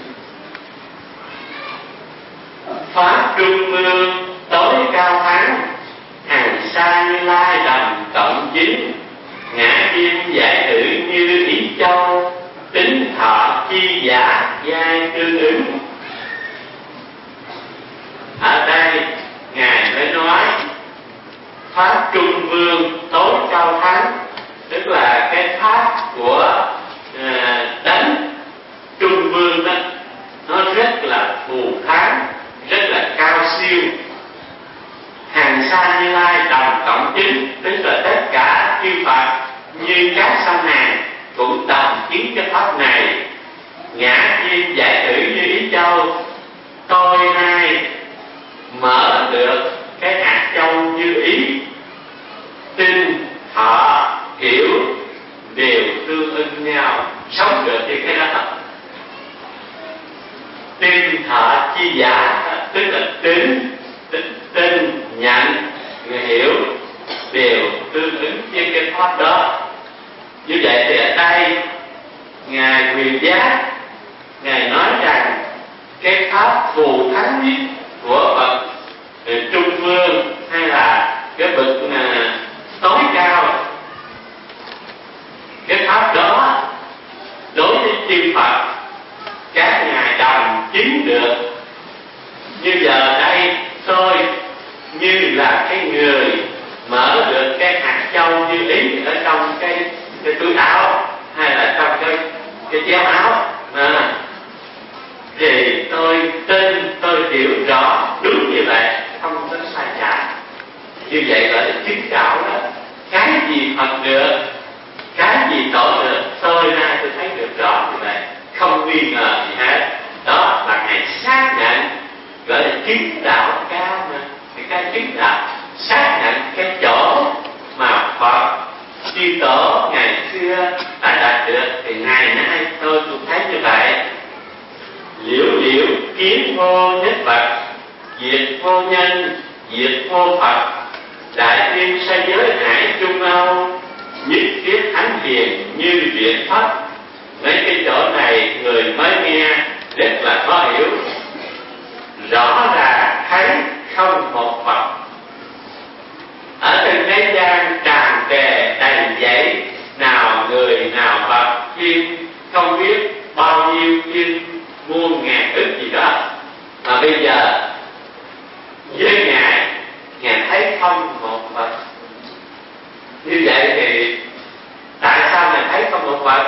Pháp trung ương tối cao thắng, hàng xa Như Lai đồng cộng chính, ngã diêm giải thử như ý châu, tính thọ chi giả giai tương ứng. Ở đây ngài mới nói pháp trung vương tối cao thắng, tức là cái pháp của đấng trung vương đó, nó rất là phù thắng, rất là cao siêu. Hàng sa Như Lai đồng cộng chính, tức là tất cả chư Phật như các sông hàng cũng đồng chứng cái pháp này. Ngã diêm giải thử như ý châu, tôi nay mở được cái hạt châu như ý, tin thọ hiểu đều tương ưng nhau, sống được thì cái đó. Tin thọ chi giả tức là tin nhận người hiểu đều tương ứng với cái pháp đó. Như vậy thì ở đây ngài Quyền Giác ngài nói rằng cái pháp phù thắng nhất của bậc trung vương hay là cái bậc tối cao, cái pháp đó đối với chư Phật các ngài đồng chứng được. Như giờ đây tôi như là cái người mở được cái hạt châu như ý ở trong cái túi áo hay là trong cái chéo áo thì tôi tin, tôi hiểu rõ đúng như vậy, không có sai trái. Như vậy gọi là chứng đạo đó. Cái gì Phật được, cái gì tổ được, tôi nay tôi thấy được rõ như vậy, không nghi ngờ gì hết. Đó là ngài xác nhận, gọi là chứng đạo cao mà. Thì cái chứng đạo xác nhận cái chỗ mà Phật chư tổ ngày xưa đã đạt được thì ngày nay tôi cũng thấy như vậy. Liễu liễu kiến vô nhất Phật, diệt vô nhân, diệt vô Phật, đại thiên sa giới hải trung âu, nhất thiết thánh hiền như điện Phật. Mấy cái chỗ này người mới nghe rất là khó hiểu. Rõ ràng thấy không một Phật. Ở trên thế gian tràn trề đầy dẫy, nào người nào Phật chuyên không biết bao nhiêu chuyên muôn ngàn ức gì đó, mà bây giờ với ngài thấy không một Phật. Như vậy thì tại sao ngài thấy không một Phật?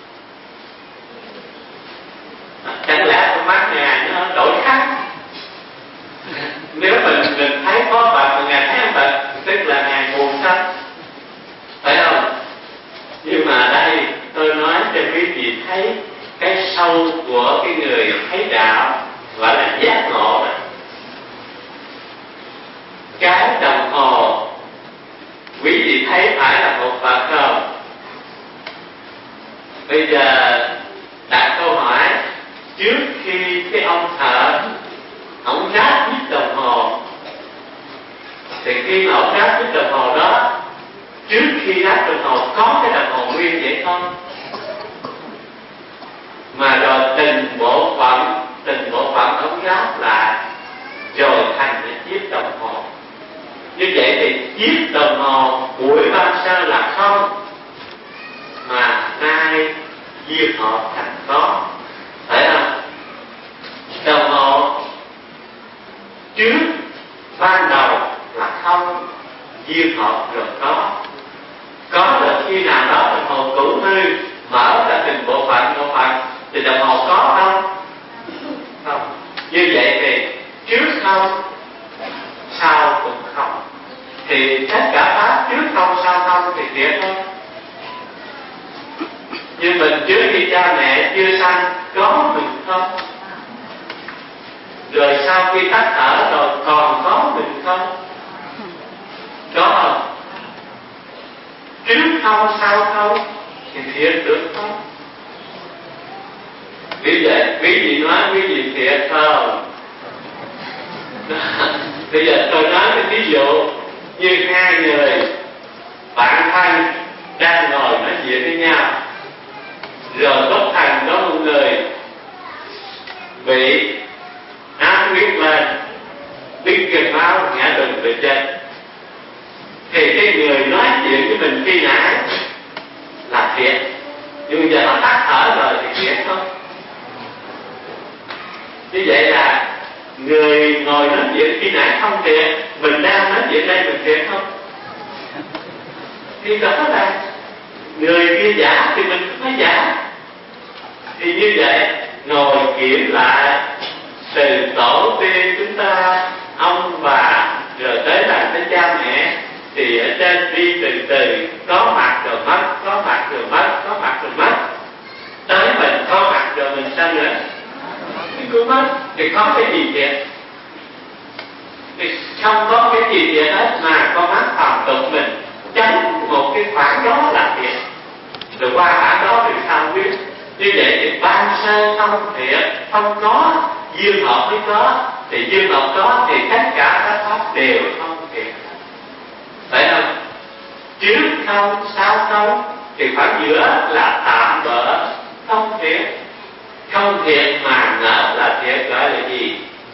Chẳng lẽ con mắt ngài nó đổi khác? Nếu mình thấy có Phật mà ngài thấy không Phật, tức là ngài buồn sao? Phải không? Nhưng mà đây tôi nói cho quý vị thấy cái sâu của cái người thấy đạo gọi là giác ngộ đó. Cái đồng hồ quý vị thấy phải là một vật không? Bây giờ đặt câu hỏi, trước khi cái ông thợ ông ráp chiếc đồng hồ, thì khi mà ông ráp chiếc đồng hồ đó, trước khi ráp đồng hồ có cái đồng hồ nguyên vậy không? Mà rồi từng bộ phận ông ráp lại rồi thành cái chiếc đồng hồ. Như vậy thì chiếc đồng hồ buổi ban sơ là không, mà nay duyên hợp thành có, phải không? Đồng hồ trước ban đầu là không, duyên hợp rồi có. Có là khi nào đó đồng hồ cũ hư, mở ra từng bộ phận thì đồng hồ có không? Không. Như vậy thì trước không, sau cũng không. Thì tất cả pháp trước không sau không thì thiệt thôi. Nhưng mình trước khi cha mẹ chưa sanh có mình không? Rồi sau khi tắt thở rồi còn có mình không? Có không? Trước không sau không thì thiệt được không? Vì vậy quý vị nói quý vị thiệt không? Bây giờ tôi nói cái ví dụ như hai người bạn thân đang ngồi nói chuyện với nhau, rồi bất thành có một người bị áp huyết lên, đứt cái máu ngã đùng về chết. Thì cái người nói chuyện với mình khi nãy là thiệt, nhưng bây giờ họ tắt thở rồi thì thiệt không? Như vậy là người ngồi nói chuyện khi nãy không thiệt, mình đang nói chuyện đây mình thiệt không? Thì đó là người kia giả thì mình cũng phải giả. Thì như vậy ngồi kiểm lại từ tổ tiên chúng ta, ông bà rồi tới là tới cha mẹ, thì ở trên đi từ từ, có mặt rồi mất, có mặt rồi mất, có mặt rồi mất, tới mình có mặt rồi mình sao nữa? Thì cũng mất, thì có cái gì thiệt? Thì không có cái gì thiệt hết, mà con mắt phàm tục mình tránh một cái khoảng đó là thiệt, rồi qua khoảng đó thì sao biết? Như vậy thì ban sơ không thiệt, không có, duyên hợp mới có, thì duyên hợp có thì tất cả các pháp đều không thiệt, phải không? Trước không, sau không, thì khoảng giữa là tạm bỡ, không thiệt. Không thiệt mà ngỡ là thiệt gọi là gì?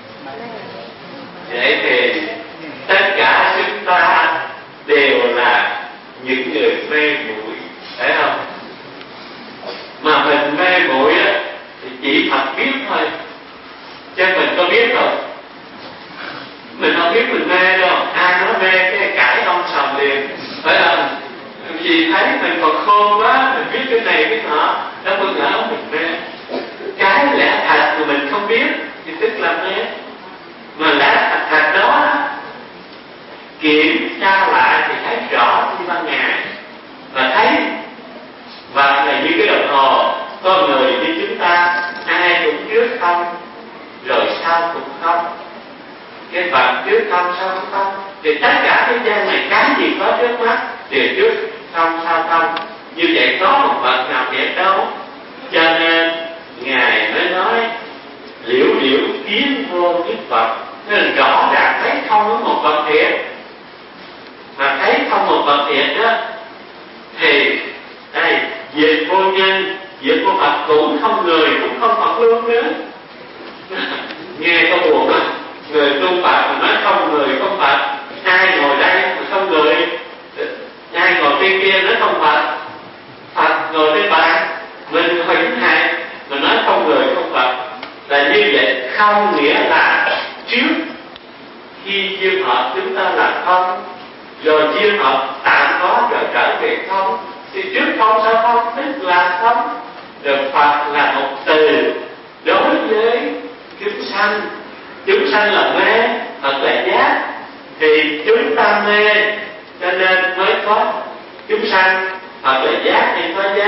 Vậy thì tất cả chúng ta đều là những người mê muội, phải không? Mà mình mê muội á thì chỉ Phật biết thôi, chứ mình có biết không? Mình không biết mình mê đâu. Ai nói mê cái cãi ông sầm liền, phải không? Vì thấy mình còn khôn quá, mình biết cái này cái nọ, đâu có ngờ mình mê. Cái lẽ thật mà mình không biết thì tức là mê. Mà lẽ thật đó kiểm tra lại thì thấy rõ như ban ngày, và thấy vật này như cái đồng hồ, con người như chúng ta ai cũng trước không rồi sau cũng không. Cái vật trước không sau cũng không, thì tất cả thế gian này cái gì có trước mắt đều trước không sau không. Như vậy có một vật nào thiệt đâu. Cho nên Ngài mới nói liễu liễu kiến vô nhất vật, nên rõ ràng thấy không có một vật thiệt. Mà thấy không một vật thiệt đó thì đây diệt vô nhân, diệt vô Phật, cũng không người cũng không Phật luôn nữa. Nghe có buồn á, người tu Phật mà nói không người không Phật, ai ngồi đây mà không người, ai ngồi bên kia nói không Phật, Phật ngồi bên bàn, mình ngồi đứng hai mà nói không người không Phật. Là như vậy không nghĩa là trước khi duyên hợp chúng ta là không, rồi duyên hợp tạm có rồi trở về không, thì trước không sau không tức là không. Rồi Phật là một từ đối với chúng sanh. Chúng sanh là mê, Phật là giác. Thì chúng ta mê cho nên mới có chúng sanh, Phật là giác nên có giác.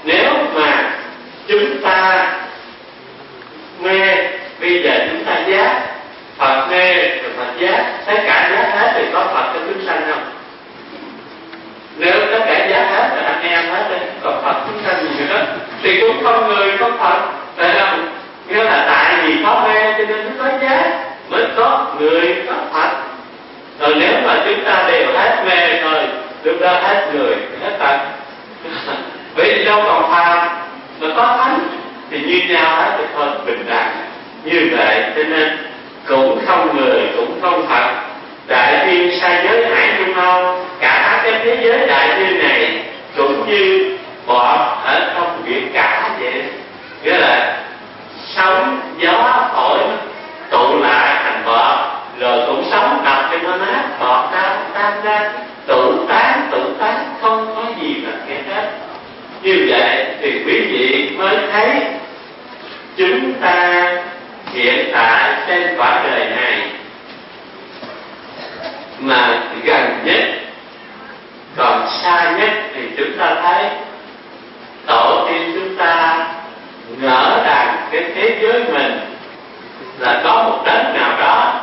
Nếu mà chúng ta mê, bây giờ chúng ta giác, Phật mê rồi Phật giác, tất cả giác hết thì có Phật cho chúng sanh không? Nếu tất cả giác hết rồi anh em hết rồi, còn Phật chúng sanh gì nữa thì cũng không người không Phật, phải không? Nghĩa là tại vì có mê cho nên mới có giác, mới có người có Phật. Rồi nếu mà chúng ta đều hết mê thôi, lúc đó hết người, hết Phật. Bởi vì đâu còn phàm mà có thánh thì như nhau hết thì thôi, bình đẳng như vậy. Cho nên cũng không người cũng không Phật. Đại thiên sa giới hải trung âu, cả cái thế giới đại thiên này cũng như bọt ở trong biển cả vậy. Nghĩa là sóng gió thổi tụ lại thành bọt, rồi cũng sóng đập cho nó nát, bọt tan ra, tụ tán không có gì là cái hết. Như vậy thì quý vị mới thấy chúng ta hiện tại trên quả đời này mà gần nhất, còn xa nhất thì chúng ta thấy tổ tiên chúng ta ngỡ rằng cái thế giới mình là có một đất nào đó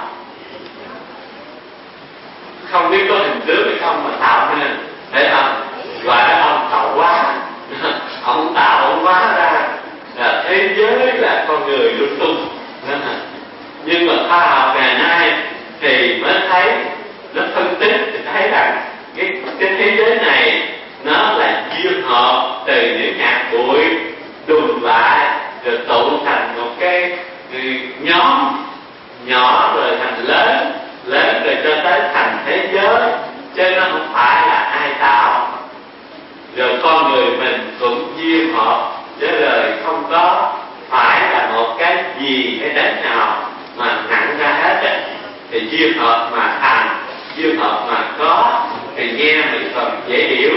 không biết có hình tướng hay không mà tạo nên, thấy không? Gọi là ông tạo hóa. Ông tạo hóa ra là thế giới là con người lung tung. Nhưng mà khoa học ngày nay thì mới thấy, nó phân tích thì thấy rằng cái thế giới này nó là duyên hợp từ những hạt bụi đùn lại rồi tụ thành một cái nhóm nhỏ rồi thành lớn rồi cho tới thành thế giới, chứ nó không phải là ai tạo. Rồi con người mình cũng duyên hợp, chứ rồi không có phải là một cái gì cái đất nào mà nặng ra hết á. Thì duyên hợp mà thành, duyên hợp mà có, thì nghe mình còn dễ hiểu.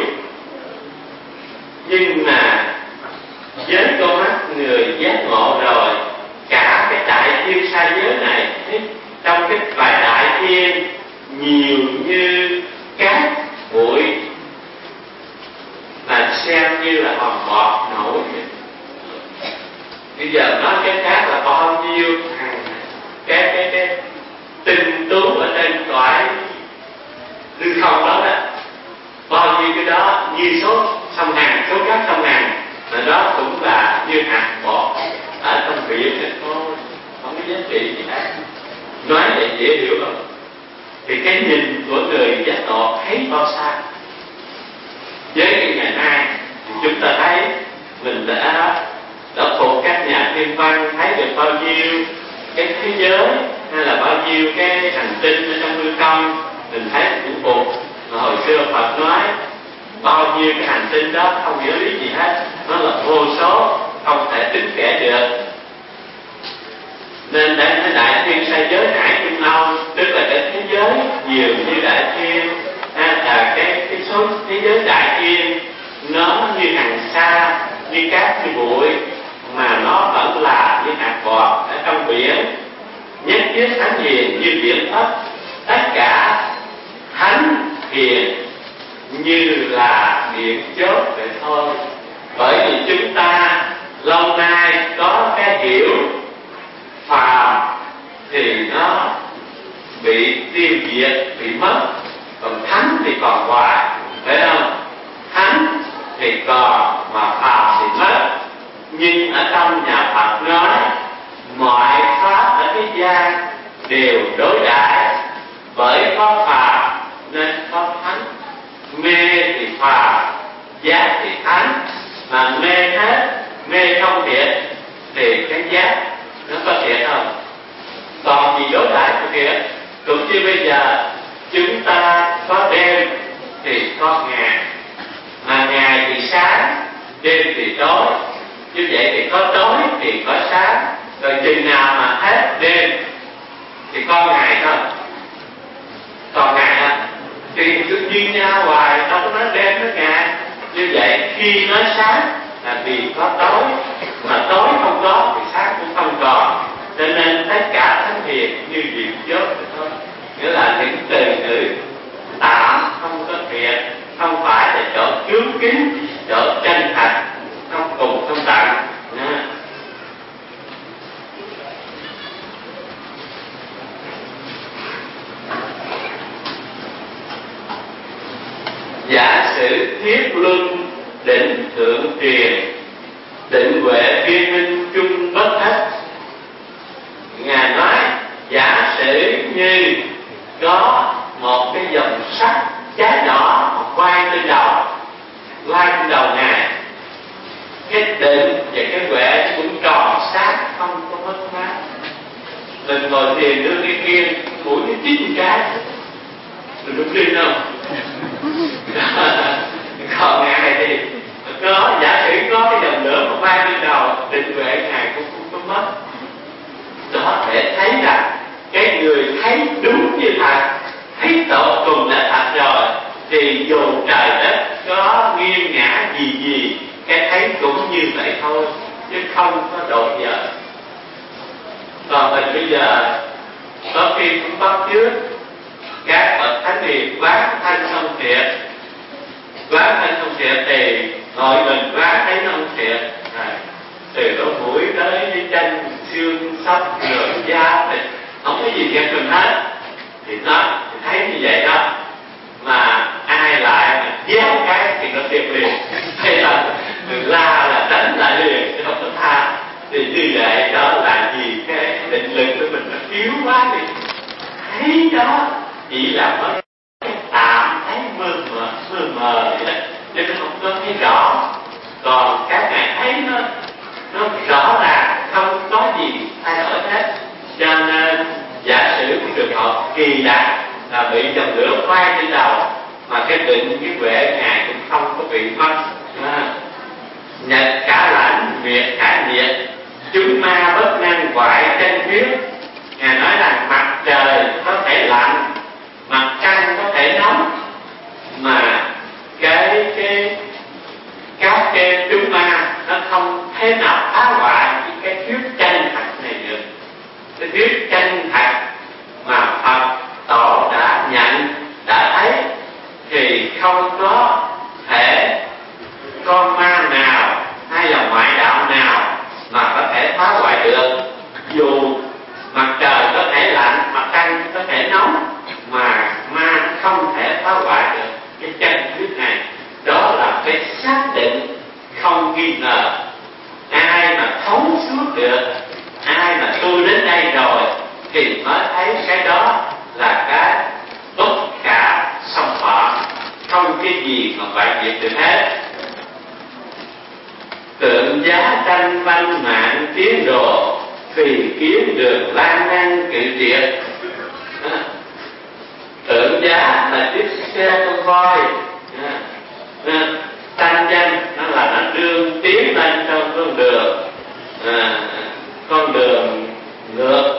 Nhưng mà với con mắt người giác ngộ rồi, cả cái đại thiên sa giới này, trong cái vài đại thiên nhiều như cát bụi, là xem như là hòn bọt nổi. Bây giờ nói cái khác là bao nhiêu cái tinh tú ở trên cõi hư không đó đó, bao nhiêu cái đó như số sông Hàn, số các sông Hàn, mà đó cũng là như hạt bọt ở trong biển thì thôi, không có giá trị gì hết. Nói vậy dễ hiểu không? Thì cái nhìn của người giác ngộ thấy bao xa. Với cái ngày nay thì chúng ta thấy mình đã phục các nhà thiên văn thấy được bao nhiêu cái thế giới hay là bao nhiêu cái hành tinh ở trong hư không, mình thấy cũng phục. Mà hồi xưa Phật nói bao nhiêu cái hành tinh đó không hiểu lý gì hết, nó là vô số, không thể tính kể được. Nên đây là đại thiên sa giới hải trung âu, tức là cái thế giới nhiều như đại thiên, là cái số thế giới đại thiên nó như hàng sa, như cát, như bụi, mà nó vẫn là như hạt bọt ở trong biển. Nhất thiết thánh hiền như biển ấp, tất cả thánh hiền như là điện chớp vậy thôi. Bởi vì chúng ta lâu nay có cái hiểu phàm thì nó bị tiêu diệt, bị mất, còn thánh thì còn hoài, phải không? Thánh thì còn mà phàm thì mất. Nhưng ở trong nhà Phật nói mọi pháp ở thế gian đều đối đãi, bởi có phàm nên có thánh. Mê thì phàm, giác thì thánh. Mà mê hết, mê không thiệt thì cái giác nó có thiệt không? Còn gì đối đãi của thiệt? Cũng như bây giờ chúng ta có đêm thì có ngày, mà ngày thì sáng, đêm thì tối. Như vậy thì có tối thì có sáng. Rồi chừng nào mà hết đêm thì có ngày thôi. Còn ngày thì cứ như nhau hoài, đâu có nói đêm nói ngày. Như vậy khi nói sáng là vì có tối, mà tối không có thì sáng cũng không còn. Cho nên tất cả thánh hiền như điện chớp thôi. Nghĩa là những từ ngữ tạm, không có thiệt, không phải là chỗ chướng kín, chỗ chân thật, không giả sử thiết luân định thượng truyền, định huệ viên minh chung bất thất. Ngài nói giả sử như có một cái dòng sắt cháy đỏ quay trên đầu Ngài, cái định và cái huệ cũng tròn sát, không có mất mát. Mình ngồi thiền đưa cái kia mũi cái 9 cái, mình đúng tin không? Còn Ngài thì có giả sử có cái dòng lửa mà quay trên đầu, định huệ Ngài cũng không có mất. Đó để thấy rằng cái người thấy đúng như thật, thấy tột cùng là thật rồi, thì dù trời đất có nghiêng ngã gì, cái thấy cũng như vậy thôi, chứ không có đột vỡ. Còn mình bây giờ có khi cũng bắt chước các bậc thánh hiền quán thanh không thiệt, quán thanh không thiệt thì nội mình quán thấy không thiệt, từ lỗ mũi tới cái chân xương sóc rồi da thì không có gì kẹt mình hết, thì nó thấy như vậy đó. Mà ai lại mà déo cái thì nó tiệt liền, hay là la là đánh lại liền chứ không có tha. Thì như vậy đó là vì cái định lực của mình nó yếu quá, thì thấy đó chỉ là nó tạm thấy mơ mờ vậy đó, chứ nó không có thấy rõ. Còn các ngài thấy nó rõ ràng, không có gì thay đổi hết. Cho nên giả sử cái trường hợp kỳ lạ là bị dòng lửa quay trên đầu, mà cái định cái huệ Ngài cũng không có bị mất. Nhật cả lãnh, nguyệt cả nhiệt, chúng ma bất năng hoại chân huyết. Ngài nói là mặt trời có thể lạnh, mặt trăng có thể nóng, mà các cái chúng ma nó không thể nào phá hoại cái thuyết chân thật này được. Cái thuyết chân thật mà Phật Tổ đã nhận, đã thấy, thì không có thể con ma nào hay là ngoại đạo nào mà có thể phá hoại được. Dù mặt trời có thể lạnh, mặt trăng có thể nóng, mà ma không thể phá hoại được cái chân thuyết này. Đó là cái xác định không nghi ngờ. Ai mà thấu suốt được, ai mà tu đến đây rồi thì mới thấy cái đó là cái bất khả xâm phạm, không cái gì mà phải diệt được hết. Tượng giá tranh văn mạng tiến độ, vì kiến đường lan nan cự triệt. Tượng giá là chiếc xe con voi, tranh danh nó là nó đương tiến lên trong con đường ngược.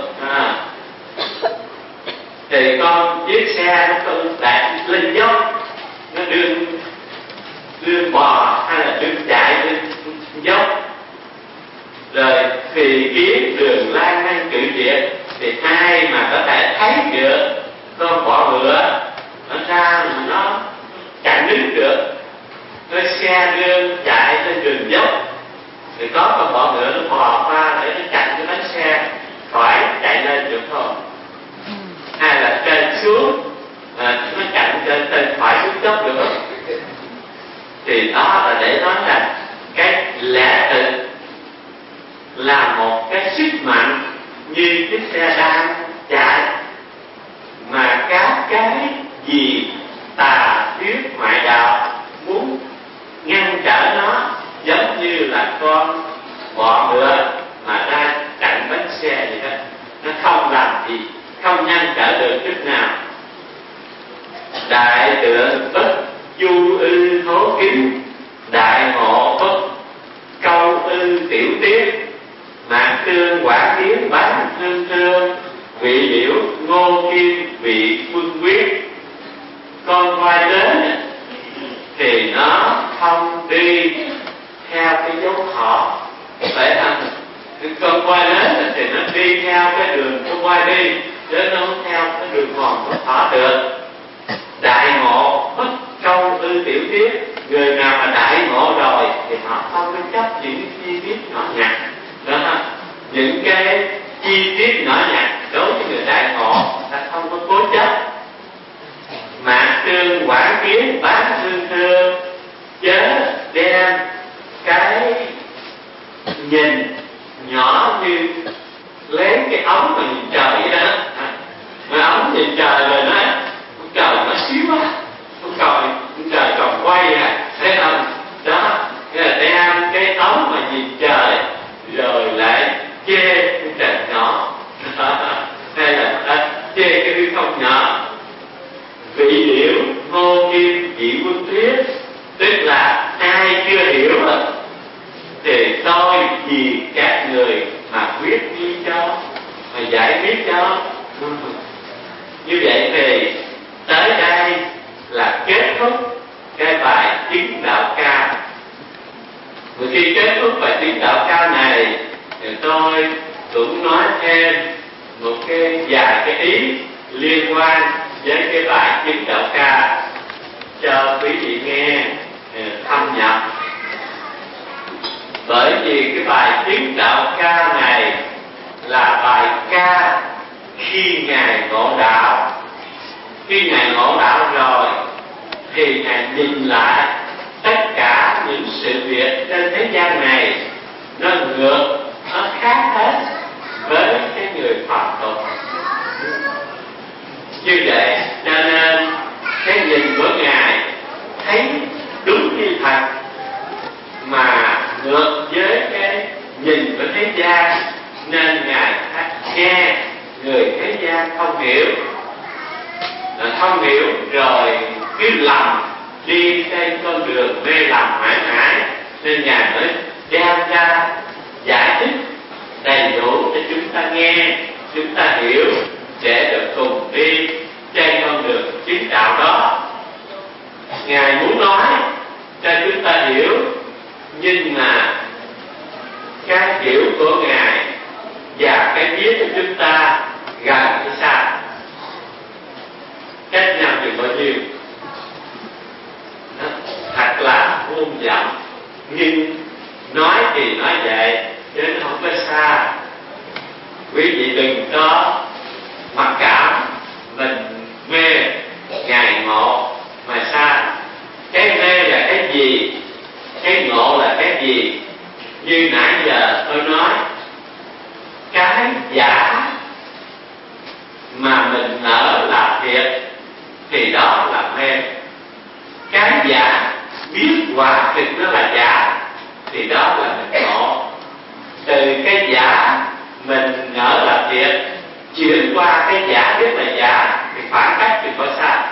Thì con chiếc xe nó đạt lên dốc, nó đương bò hay là đương chạy lên dốc, rồi thì kiến đường lan nan cự triệt. Thì ai mà có thể thấy được con bọ ngựa nó ra mà nó chặn đứng được cái xe đương chạy lên đường dốc, thì có con bọ ngựa nó bò qua để nó chặn cái bánh xe khỏi chạy lên được không? Hay là trên xuống nó chặn trên phải xuống dốc được không? Thì đó là để nói là cái lẽ thực là một cái sức mạnh như chiếc xe đang chạy, mà các cái gì tà thuyết ngoại đạo muốn ngăn trở nó, giống như là con bọ ngựa mà ra chặn bánh xe vậy đó, nó không làm gì, không ngăn trở được chút nào. Đại tượng bất du ư thố kính, đại ngộ bất câu ư tiểu tiết, mạc tương quả kiến bán thương thương, vị liễu ngô kim vị quân quyết. Con voi đến thì nó không đi theo cái dấu thỏ, phải không? Con voi đến thì nó đi theo cái đường con voi đi, chứ nó không theo cái đường mòn của thỏ được. Đại ngộ bất câu ư tiểu tiết, người nào mà đại ngộ rồi thì họ không có chấp những chi tiết nhỏ nhặt đó, những cái chi tiết nhỏ nhặt đối với người đại ngộ ta không có cố chấp. Mạc tương quả kiến bán thương chớ đem cái nhìn nhỏ như lấy cái ống mà nhìn trời vậy đó, mà ống nhìn trời rồi nói trời nó xíu quá, ông trời còn quay thấy không? Đó, nghĩa là đem cái ống mà nhìn trời rồi lại chê cái trời nhỏ, hay là chê cái hư không nhỏ. Vị liễu ngô kim chỉ quân tuyết, tức là ai chưa hiểu thì tôi vì các người mà quyết đi cho, mà giải quyết cho. Như vậy thì tới đây là kết thúc cái bài chứng đạo ca. Và khi kết thúc bài chứng đạo ca này thì tôi cũng nói thêm một cái vài cái ý liên quan với cái bài chứng đạo ca cho quý vị nghe thâm nhập. Bởi vì cái bài chứng đạo ca này là bài ca khi Ngài ngộ đạo. Khi Ngài ngộ đạo rồi thì Ngài nhìn lại tất cả những sự việc trên thế gian này, nó ngược, nó khác hết với cái người phạm tục. Như vậy cho nên cái nhìn của Ngài thấy đúng như thật, mà ngược với cái nhìn của thế gian, nên Ngài nghe người thế gian không hiểu, không hiểu rồi cứ lầm đi trên con đường mê lầm mãi mãi, nên Ngài mới đem ra giải thích đầy đủ cho chúng ta nghe, chúng ta hiểu, để được cùng đi trên con đường chứng đạo đó. Ngài muốn nói cho chúng ta hiểu, nhưng mà cái hiểu của Ngài và cái biết của chúng ta gần hay xa, cách nhau chừng bao nhiêu. Thật là muôn dặm, nhưng nói thì nói vậy chứ không có xa. Quý vị đừng có mặc cảm mình mê Ngài ngộ mà xa. Cái mê là cái gì, cái ngộ là cái gì? Như nãy giờ tôi nói, cái giả mà mình nỡ là thiệt thì đó là mê. Cái giả biết hòa thực nó là giả thì đó là mình ngộ. Từ cái giả mình nỡ là thiệt chuyển qua cái giả biết là giả thì khoảng cách thì có xa.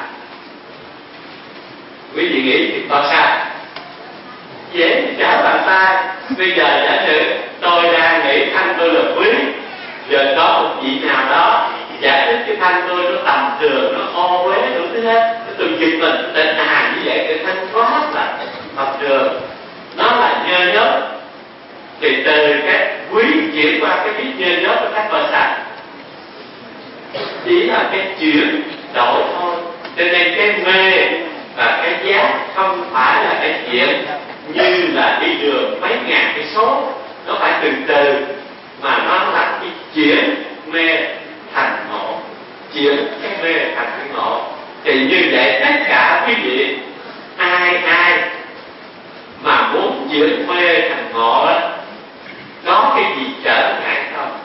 Quý vị nghĩ thì có xa? Dễ thì trả bàn tay. Bây giờ giả sử tôi đang nghĩ thanh tôi là quý, giờ có một vị nào đó giải thích cái thanh tôi nó tầm thường, nó ô uế đủ thứ hết, tôi giật mình tên như vậy cái thanh quá là tầm thường, nó là nhơ nhớp, thì từ cái quý chuyển qua cái biết nhơ nhớp của các vợ sạch, chỉ là cái chuyển đổi thôi. Cho nên cái mê và cái giác không phải là cái chuyện như là đi đường mấy ngàn cây số, nó phải từ từ, mà nó là cái chuyển mê thành ngộ, chuyển cái mê thành cái ngộ. Thì như vậy tất cả quý vị ai mà muốn chuyển mê thành ngộ đó, có cái gì trở ngại không?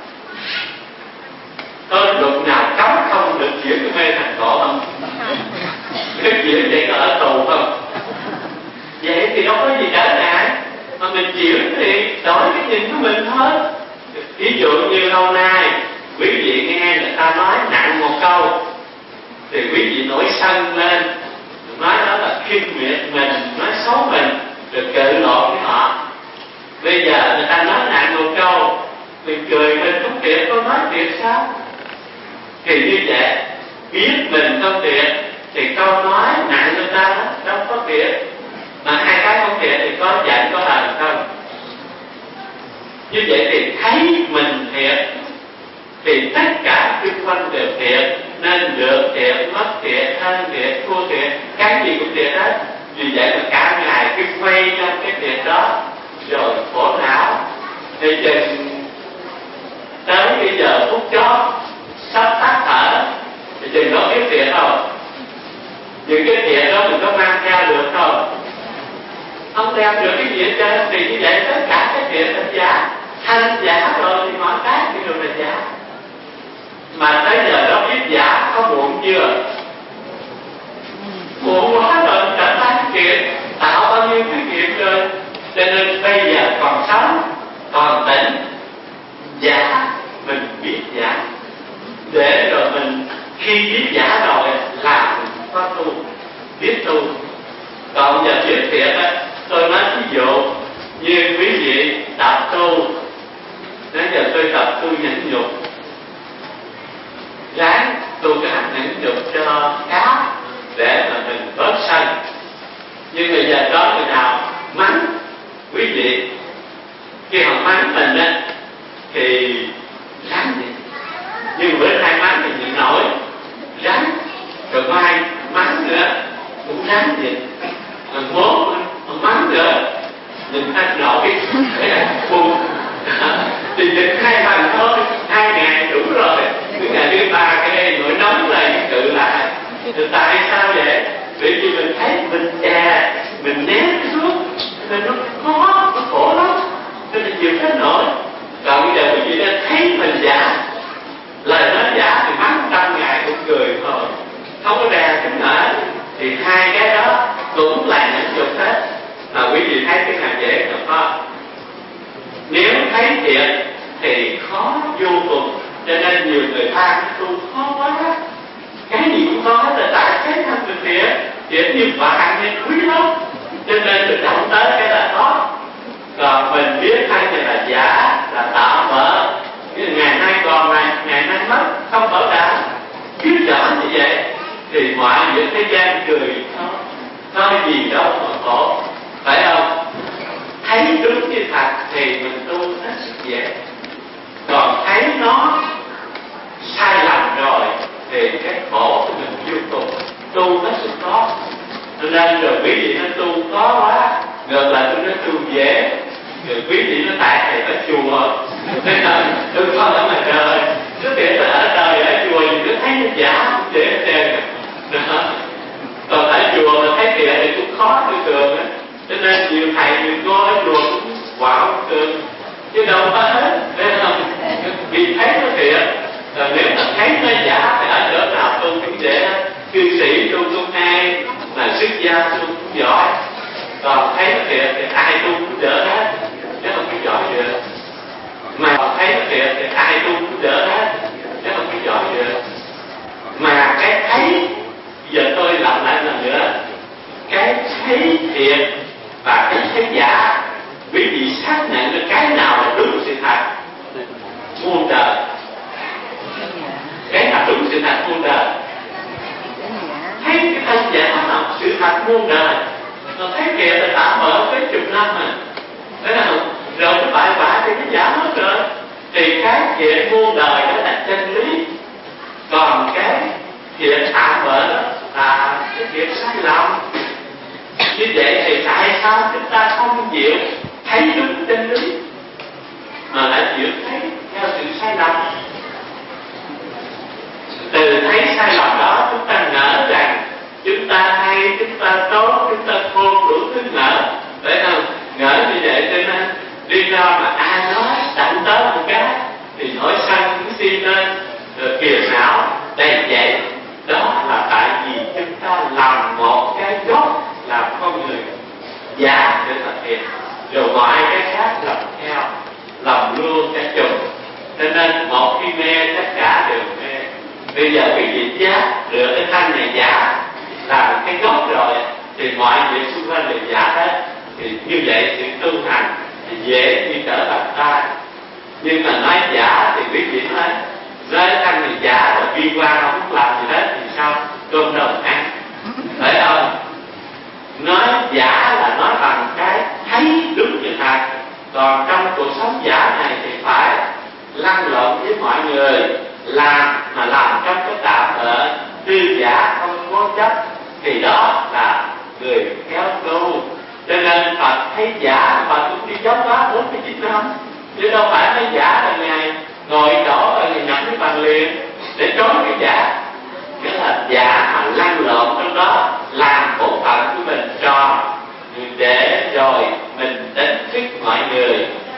Có luật nào cấm không được chuyển cái mê thành ngộ không? Cái chuyện vậy có ở tù không? Vậy thì đâu có gì trở ngại, mà mình chuyển thì đổi cái nhìn của mình thôi. Ví dụ như lâu nay quý vị nghe người ta nói nặng một câu thì quý vị nổi sân lên, nói đó là khinh miệt mình, nói xấu mình, rồi cự lộn với họ. Bây giờ người ta nói nặng một câu mình cười mình không thiệt, có nói thiệt sao? Thì như vậy biết mình không thiệt thì câu nói nặng người ta đâu có thiệt, mà hai cái không thiệt thì có giận có hờn không? Như vậy thì thấy mình thiệt thì tất cả xung quanh đều thiệt, nên được thiệt, mất thiệt, hơn thiệt, thua thiệt, cái gì cũng thiệt hết. Vì vậy mà cả ngày cứ quay trong cái thiệt đó rồi khổ não. Thì chừng tới bây giờ phút chót sắp tắt thở thì chừng đó biết thiệt không? Những cái thiệt đó mình có mang theo được không? làm được cái gì hết trơn. Thì như vậy tất cả các chuyện là giả, thanh giả rồi thì mọi cái đều là giả. Mà tới giờ đó biết giả có muộn chưa? Muộn quá rồi, đã tan chuyện, tạo bao nhiêu cái chuyện rồi. Cho nên bây giờ còn sống, còn tỉnh, giả mình biết giả, để rồi mình khi biết giả rồi là mình có tu, biết tu. Còn giờ biết thiệt á, tôi nói ví dụ như quý vị tập tu, nếu giờ tôi tập tu nhẫn nhục, ráng tu cái hành nhẫn nhục cho cá để mà mình bớt sân. Nhưng bây giờ có người nào mắng quý vị, khi họ mắng mình á thì ráng nhịn. Nhưng bữa nay mắng thì nhịn nổi, ráng. Rồi mai mắng nữa cũng ráng nhịn. Rồi mốt mắng nữa nhìn anh nổi để là buồn. Thì nhịn 2 lần thôi, 2 ngày đủ rồi. Cái ngày thứ 3 cái nỗi nóng lại tự lại. Thì tại sao vậy? Bởi vì mình thấy mình chè, mình ném cái xuống, nên nó khó, nó khổ lắm, nên mình chịu hết nổi. Còn bây giờ quý vị đã thấy mình giả, lời nói giả thì mắng 100 ngày cũng cười thôi, không có đè cái nở. Thì 2 cái đó cũng là nhẫn nhục hết. Mà quý vị thấy cái nào dễ nào khó? Nếu thấy thiệt thì khó vô cùng. Cho nên nhiều người than tu khó quá, cái gì cũng khó hết. Là tại cái thân mình thiệt như vàng nên quý lắm, cho nên được động tới cái là khó. Còn mình biết hay là giả, là tạo mở, ngày nay còn này, ngày nay mất, không bảo đảm. Biết rõ như vậy thì mọi việc thế gian cười thôi gì đâu mà khổ, phải không? Thấy đúng như thật thì mình tu hết sức dễ. Còn thấy nó sai lầm rồi thì cái khổ của mình vô cùng, tu hết sức khó. Cho nên rồi quý vị nó tu khó quá, ngược lại tôi nói tu dễ. Rồi quý vị nó tại thầy ở chùa, tôi khó lắm mà trời. Trước kia là ở đời ở chùa thì cứ thấy nó giả cũng dễ hết trơn. Còn ở chùa mà thấy thiệt thì cũng khó tư tưởng á. Cho nên nhiều thầy nhiều cô ở chùa cũng quạo thường, chứ đâu có hết, thấy không? Vì thấy nó thiệt. Rồi nếu mà thấy nó giả thì ở chỗ nào tu cũng dễ. Cư sĩ tu cũng hay, mà xuất gia tu cũng giỏi. Còn thấy nó thiệt thì ai tu cũng đỡ hết, chứ không có giỏi được. Mà thấy nó thiệt thì ai tu cũng đỡ hết, chứ không có giỏi được. Mà cái thấy, giờ tôi lặp lại lần nữa, cái thấy thiệt và cái thấy giả, quý vị xác nhận được cái nào là đúng sự thật muôn đời, cái nào đúng sự thật muôn đời. Thấy cái thân giả là sự thật muôn đời, còn thấy thiệt là tạm mở cái 10 năm mà, thấy không? Rồi cái bài bả thì nó giả hết rồi. Thì cái thiện muôn đời đó là chân lý, còn cái thiện tạm mở đó là cái thiện sai lầm. Như vậy thì tại sao chúng ta không chịu thấy đúng chân lý mà lại chịu thấy theo sự sai lầm? Từ thấy sai lầm đó chúng ta ngỡ rằng chúng ta hay, chúng ta tốt, chúng ta khôn, đủ thứ ngỡ, phải không? Ngỡ như vậy cho nên đi ra mà ai nói đặng tới một cái thì nổi sân cũng si lên, rồi kiều não đầy dậy. Đó là tại vì chúng ta làm một cái gốc làm con người giả để thực hiện, rồi mọi cái khác làm theo, làm luôn cả chùm. Cho nên một khi mê tất cả đều mê. Bây giờ quý vị giác rửa cái thân này giả làm cái gốc rồi thì mọi việc xung quanh đều giả hết. Thì như vậy sự tu hành thì dễ như trở bàn tay. Nhưng mà nói giả thì quý vị nói thân này giả rồi đi qua không làm gì hết thì sao? Cơm đồng ăn, phải không? Nói giả là nói bằng cái thấy đúng như thật. Còn trong cuộc sống giả này thì phải lăn lộn với mọi người, làm mà làm trong cái tạm bợ tư giả không cố chấp, thì đó là người khéo tu. Cho nên Phật thấy giả Phật cũng đi dốc quá 49 năm, chứ đâu phải thấy giả là ngày ngồi chỗ rồi thì nhặt cái bằng liền để trốn cái giả. Cái là giả mà lăn lộn trong đó làm bổn phận của mình tròn để rồi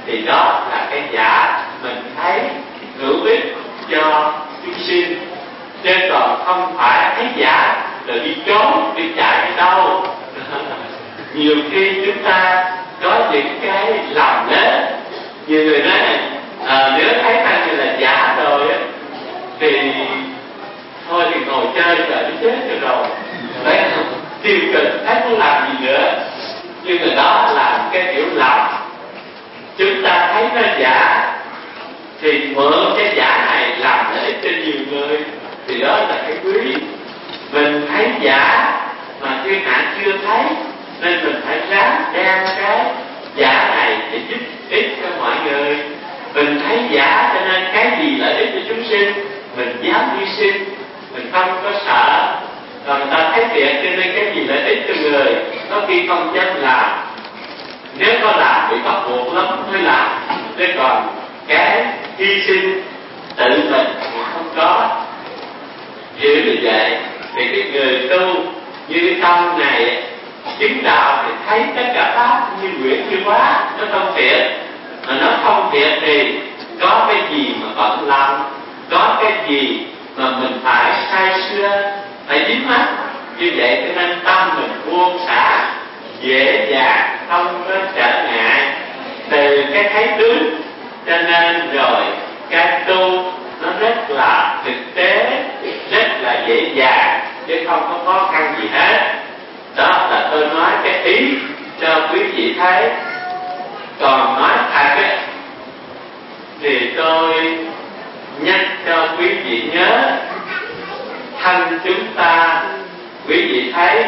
thì đó là cái giả mình thấy hữu ích cho chúng sinh, chứ còn không phải thấy giả rồi đi trốn đi chạy đi đâu. Nhiều khi chúng ta có những cái làm lớn, nhiều người nói này nếu thấy ta như là giả rồi á thì thôi thì ngồi chơi rồi nó chết rồi, đấy tiêu cực thấy muốn làm gì nữa. Nhưng mà đó là cái kiểu làm, chúng ta thấy nó giả thì mượn cái giả này làm lợi ích cho nhiều người, thì đó là cái quý. Mình thấy giả mà thiên hạ chưa thấy, nên mình phải ráng đem cái giả này để giúp ích cho mọi người. Mình thấy giả cho nên cái gì lợi ích cho chúng sinh mình dám hy sinh, mình không có sợ. Còn người ta thấy thiệt cho nên cái gì lợi ích cho người có khi không dám làm, nếu có làm bị bắt buộc lắm mới làm. Chứ còn cái hy sinh tự mình không có. Như như vậy thì cái người tu như cái tâm này chứng đạo thì thấy tất cả pháp như nguyện như quá, nó không thiệt. Mà nó không thiệt thì có cái gì mà bận lòng, có cái gì mà mình phải say sưa, phải dính mắt. Như vậy cho nên tâm mình buông xả dễ dàng, không có trở ngại từ cái thấy tướng. Cho nên rồi cái tu nó rất là thực tế, rất là dễ dàng, chứ không có khó khăn gì hết. Đó là tôi nói cái ý cho quý vị thấy. Còn nói thật ấy, thì tôi nhắc cho quý vị nhớ, thân chúng ta, quý vị thấy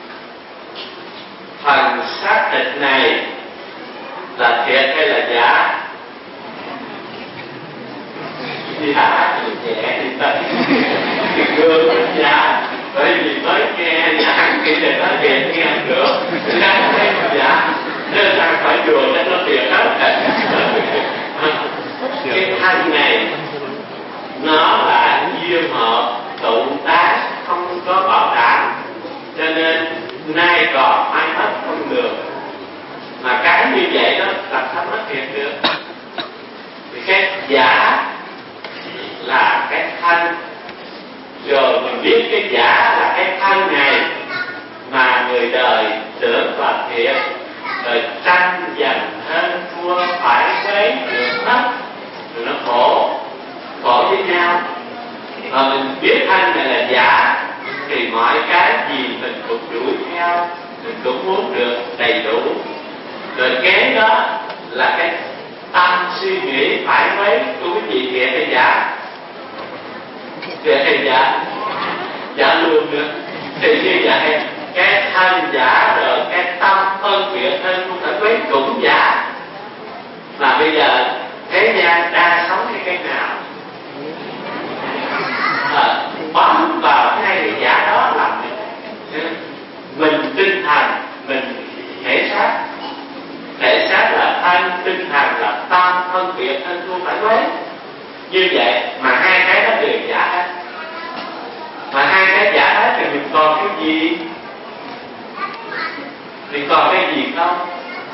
phần xác thịt này là thiệt hay là giả? Giả thì trẻ thì tận gương là giả, bởi vì mới nghe giảng khi để nói chuyện nghe nữa đang thấy giả nên ra khỏi chùa cho nó thiệt hết. Cái thân này nó là duyên hợp tụ tác, không có bảo đảm, cho nên nay còn mai mất không được. Mà cái như vậy đó làm sao mất thiệt được? Thì cái giả là cái thân, rồi mình biết cái giả là cái thân này mà người đời tưởng là thiệt, rồi tranh giành hơn thua phải quấy được mất, rồi nó khổ với nhau. Mà mình biết thân này là giả thì mọi cái gì mình cũng đuổi theo, mình cũng muốn được đầy đủ. Rồi kế đó là cái tâm suy nghĩ phải quấy của quý vị thiệt hay giả? Thiệt hay giả? Giả luôn nữa. Thì như vậy cái thân giả rồi cái tâm phân biệt thân không phải quấy cũng giả. Mà bây giờ thế gian đang sống như cái nào? Bám vào hai cái giả đó làm mình tinh thần, mình thể xác. Thể xác là thân, tinh thần là tâm, phân biệt thân không phải quấy. Như vậy mà hai cái đó đều giả hết. Mà hai cái giả hết thì mình còn cái gì? Mình còn cái gì không?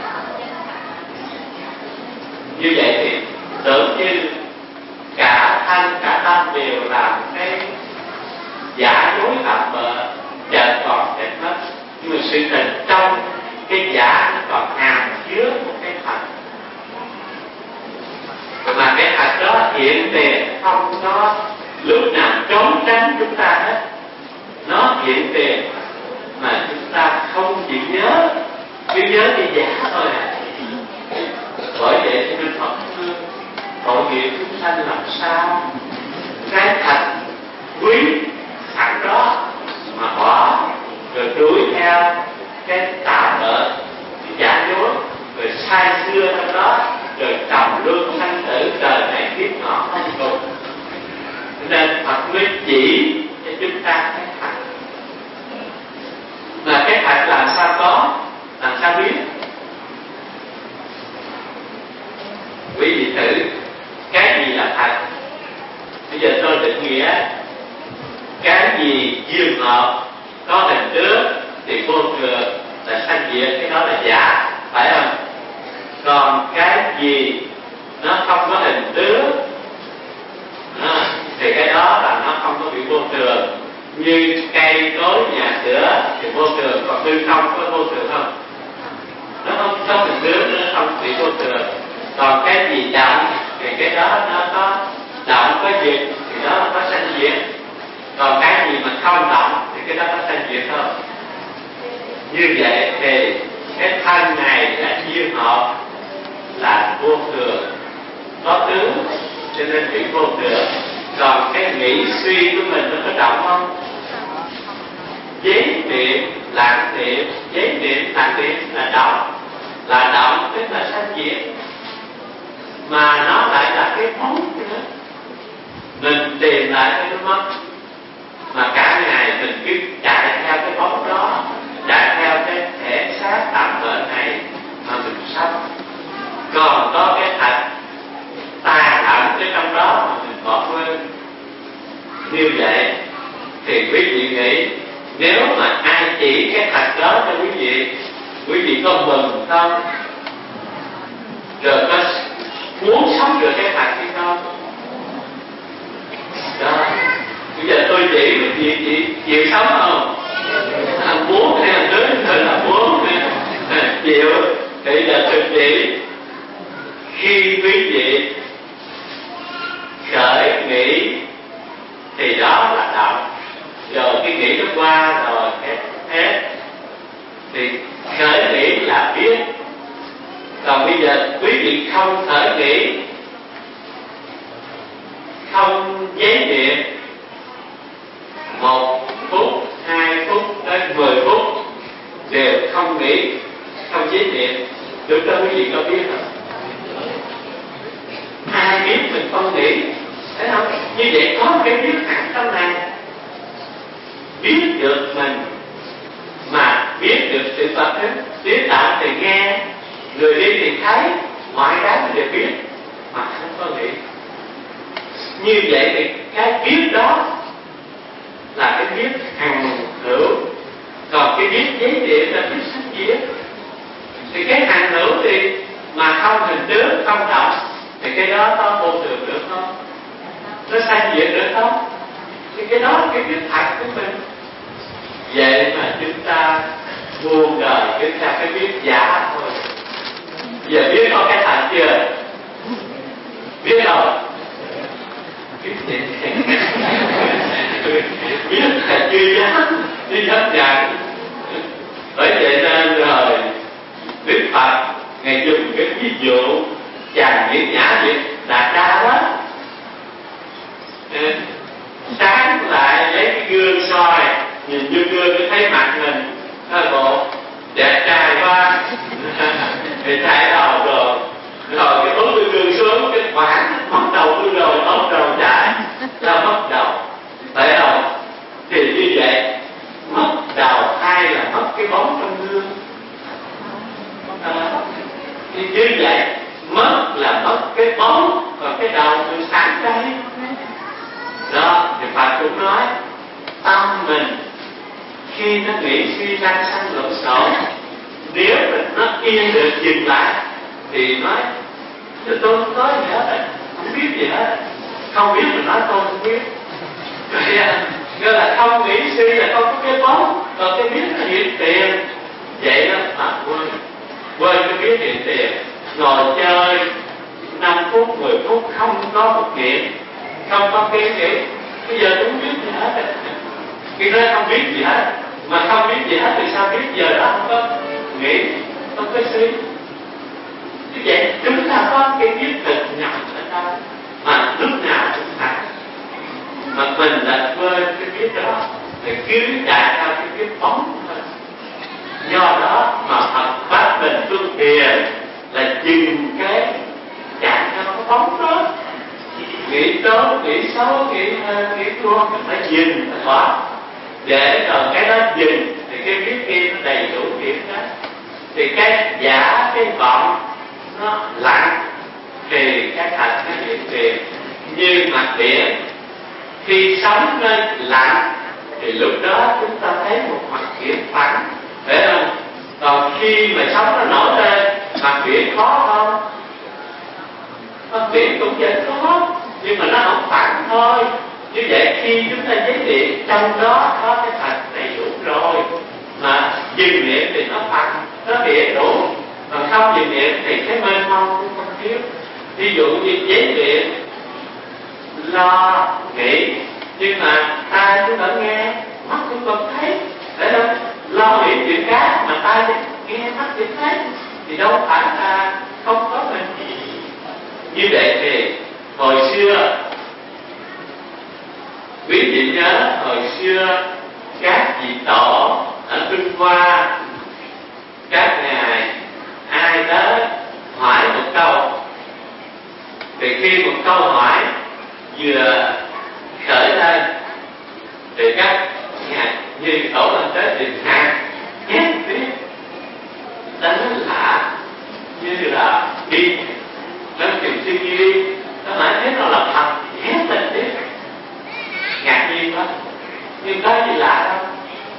Như vậy thì tưởng như cả thân cả tâm đều làm cái giả dối tạm bợ, chợt còn chết mất. Nhưng mà sự thật trong cái giả nó còn hàm chứa một cái thật, mà cái thật đó hiện tiền, không có lúc nào trốn tránh chúng ta hết. Nó hiện tiền mà chúng ta không chịu nhớ, cứ nhớ cái giả thôi à. Bởi vậy cho nên Phật thương tội nghiệp chúng sanh làm sao cái thật quý sẵn đó mà bỏ, rồi đuổi theo cái tà bợ, cái giả dối, rồi sai xưa trong đó, rồi trầm luân sanh tử đời này kiếp nọ không cùng. Nên Phật mới chỉ cho chúng ta cái thật. Mà cái thật làm sao có, làm sao biết? Quý vị thử, cái gì là thật? Bây giờ tôi định nghĩa cái gì duyên hợp có hình tướng thì vô thường là sanh diệt, cái đó là giả, phải không? Còn cái gì nó không có hình tướng thì cái đó là nó không có bị vô thường. Như cây cối nhà cửa thì vô thường, còn hư không có vô thường không? Nó không có hình tướng, nó không bị vô thường. Còn cái gì động thì cái đó nó có động có diệt thì đó có sanh diệt. Còn cái gì mà không động thì cái đó có sanh diệt không? Như vậy thì cái thân này là duyên hợp, là vô thường, có tướng cho nên bị vô thường. Còn cái nghĩ suy của mình nó có động không? Giấy niệm, lặng niệm, giấy niệm, lặng niệm là động tức là sanh diệt. Mà nó lại là cái bóng nữa. Mình tìm lại cái mất, mà cả ngày mình cứ chạy theo cái bóng đó, chạy theo cái thể xác tạm bợ này mà mình sống. Còn có cái thật tà ẩn cái trong đó mà mình bỏ quên. Như vậy thì quý vị nghĩ, nếu mà ai chỉ cái thật đó cho quý vị có mừng không? Rồi có muốn sống được cái thật hay không? Đó. Bây giờ tôi chỉ chị chịu sống không? Muốn hay là lớn hơn là muốn chịu. Thì giờ tôi chỉ khi quý vị khởi nghĩ thì đó là động. Rồi cái nghĩ nó qua rồi hết thì khởi nghĩ là biết. Còn bây giờ quý vị không khởi nghĩ, không giấy niệm, 1 phút, 2 phút đến 10 phút đều không nghĩ, không giấy niệm, lúc đó quý vị có biết không? Ai biết mình không nghĩ, thấy không? Như vậy có cái biết hẳn trong này, biết được mình, mà biết được sự vật đó. Tiếng đạo thì nghe, người đi thì thấy, mọi cái mình đều biết mà không có nghĩ. Như vậy thì cái biết đó là cái biết hằng hữu. Còn cái biết giấy niệm là biết sanh diệt. Thì cái hằng hữu thì mà không hình tướng, không động thì cái đó có vô thường được không? Nó sanh diệt được không? Thì cái đó là cái biết thật của mình. Vậy mà chúng ta buông đời, chúng ta cái biết giả thôi. Giờ biết có cái thật chưa? Biết không? Biết là chưa dám nhận. Bởi vậy nên rồi Đức Phật Ngài dùng cái ví dụ chàng Diễn Nhã Việt Đạt Đa đó. Sáng lại lấy cái gương soi, nhìn vô gương mới thấy mặt mình bộ đẹp trai quá thì thay đầu rồi cái bóng cái gương xuống, cái khoảng mất đầu tôi rồi, mất đầu chạy ra mất đầu, phải không? Thì như vậy mất đầu hay là mất cái bóng trong gương? Thì như vậy mất là mất cái bóng, còn cái đầu tôi sáng đây đó. Thì Phật cũng nói tâm mình khi nó nghĩ suy ra sanh lộn xộn, nếu nó yên được dừng lại thì nói tôi không có gì hết, không biết gì hết. Không biết mình nói tôi không biết. Gọi là không nghĩ suy là không có cái bóng, còn cái biết là hiện tiền. Vậy đó mà quên cái biết hiện tiền. Ngồi chơi 5 phút, 10 phút không có một chuyện, không có cái nghĩ. Bây giờ tôi không biết gì hết. Khi nói không biết gì hết, mà không biết gì hết thì sao biết? Giờ đó không có nghĩ, không có suy. Như vậy chúng ta có cái biết thực nhập ở đâu mà lúc nào cũng thật, mà mình đã quên cái biết đó thì cứ chạy theo cái biết bóng thôi. Do đó mà Phật bắt mình tu thiền là dừng cái chạy theo cái bóng đó. Nghĩ tốt, nghĩ xấu, nghĩ thua phải dừng, phải bỏ. Để rồi cái đó dừng thì cái biết kia đầy đủ điểm đó. Thì cái giả, cái vọng nó lặng thì cái thật nó hiện tiền. Như mặt biển khi sóng lên lặng thì lúc đó chúng ta thấy một mặt biển phẳng, phải không? Còn khi mà sóng nó nổi lên, mặt biển khó không? Phát triển cũng vẫn có, nhưng mà nó không phản thôi. Như vậy khi chúng ta chánh niệm, trong đó có cái thật đầy đủ rồi, mà dừng niệm thì nó phản, nó địa đủ, mà không dừng niệm thì cái mênh mông cũng không thiếu. Ví dụ như chánh niệm lo nghĩ, nhưng mà tai chúng vẫn nghe, mắt chúng vẫn thấy, phải không? Lo nghĩ chuyện khác mà tai nghe, mắt vẫn thấy, thì đâu phải là không có mình. Như vậy thì hồi xưa, quý vị nhớ hồi xưa các vị tổ ở Trung Hoa, các ngài ai tới hỏi một câu, thì khi một câu hỏi vừa khởi lên thì các ngài như tổ lên tới thì ngài hét tiếng, ta nói lạ như là đi nó tìm suy nghĩ đi, nó hỏi thế nào là thật, hét lên tiếng, ngạc nhiên quá, nhưng có gì lạ đâu.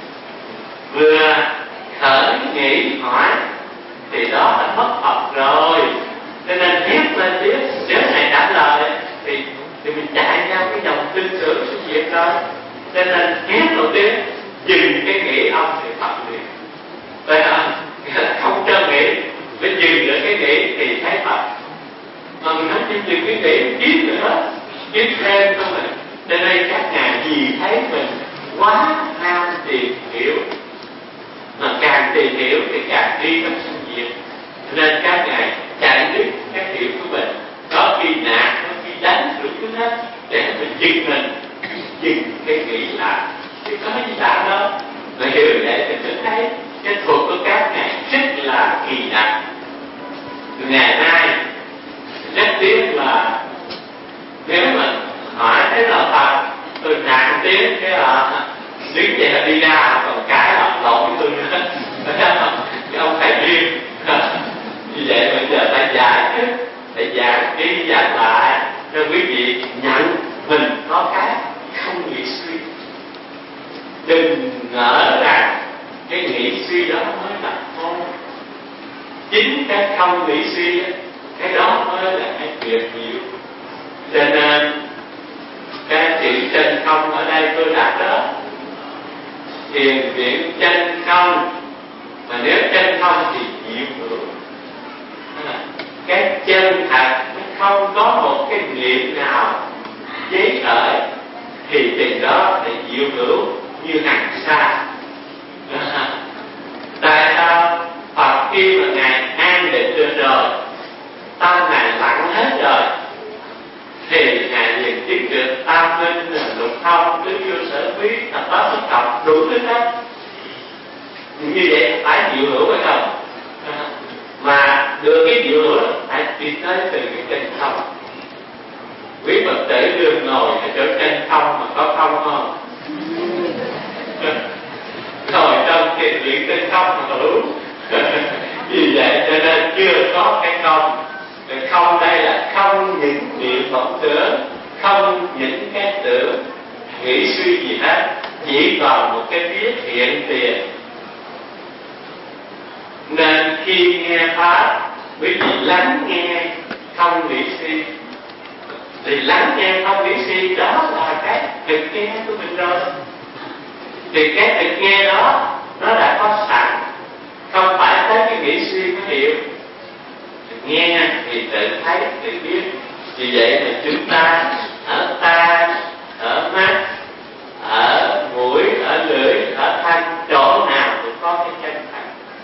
Vừa khởi nghĩ hỏi thì đó là mất Phật rồi, cho nên hét lên tiếng. Nếu này trả lời thì mình chạy nhau cái dòng tin tưởng sự việc rồi, cho nên hét đầu tiên dừng cái nghĩ ông thì Phật liền. Vậy là không cho nghĩ, phải dừng được cái nghĩ thì thấy Phật. Mà mình nói dừng cái nghĩ kiếm nữa, kiếm thêm thôi mình. Cho nên các ngài vì thấy mình quá ham tìm hiểu, mà càng tìm hiểu thì càng đi trong sinh diệt, nên các ngài chạy đứt cái hiểu của mình, có khi nạt, có khi đánh đủ thứ hết để mình dừng cái nghĩ lại, chứ có gì lạ đâu. Mà hiểu để mình mới thấy cái thuật của các ngài rất là kỳ đặc. Ngày nay rất tiếc là nếu mà hỏi thế là Phật, tôi nặng tiếng cái là đứng dậy là đi ra, còn cái là lộn với tôi nữa. Cái ông thầy riêng như vậy bây giờ phải giải đi giải lại cho quý vị nhận mình có cái không nghĩ suy. Đừng ngỡ rằng cái nghĩ suy đó mới là thôi. Chính cái không nghĩ suy cái đó mới là cái tuyệt diệu. Cho nên cái chữ chân không ở đây tôi đặt đó, thiền viện chân không, mà nếu chân không thì diệu hưởng. Cái chân thật nó không có một cái niệm nào giấy khởi thì tình đó là diệu hữu như hằng sa. Tại sao Phật khi mà ngài an định được rồi, tâm ngài lặng hết rồi, thì ngài liền chứng được tam minh, lục thông, tứ vô sở quý, thập bát xuất học, đủ thứ hết. Như vậy phải diệu hữu hay không? Mà được cái diệu hữu phải đi tới từ cái chân không. Quý Phật tử đừng ngồi ở chỗ chân không mà có không không? Ngồi trong thiền viện chân không mà hữu. Vì vậy cho nên chưa có cái không. Không đây là không những niệm vọng tưởng, không những cái tưởng nghĩ suy gì hết, chỉ còn một cái biết hiện tiền. Nên khi nghe pháp, quý vị lắng nghe không nghĩ suy, thì lắng nghe không nghĩ suy đó là cái thực nghe của mình rồi. Thì cái thực nghe đó nó đã có sẵn, không phải tới cái nghĩ suy mới hiểu. Nghe thì tự thấy, tự biết. Vì vậy mà chúng ta ở tai, ở mắt, ở mũi, ở lưỡi, ở thân, chỗ nào cũng có cái chân thật.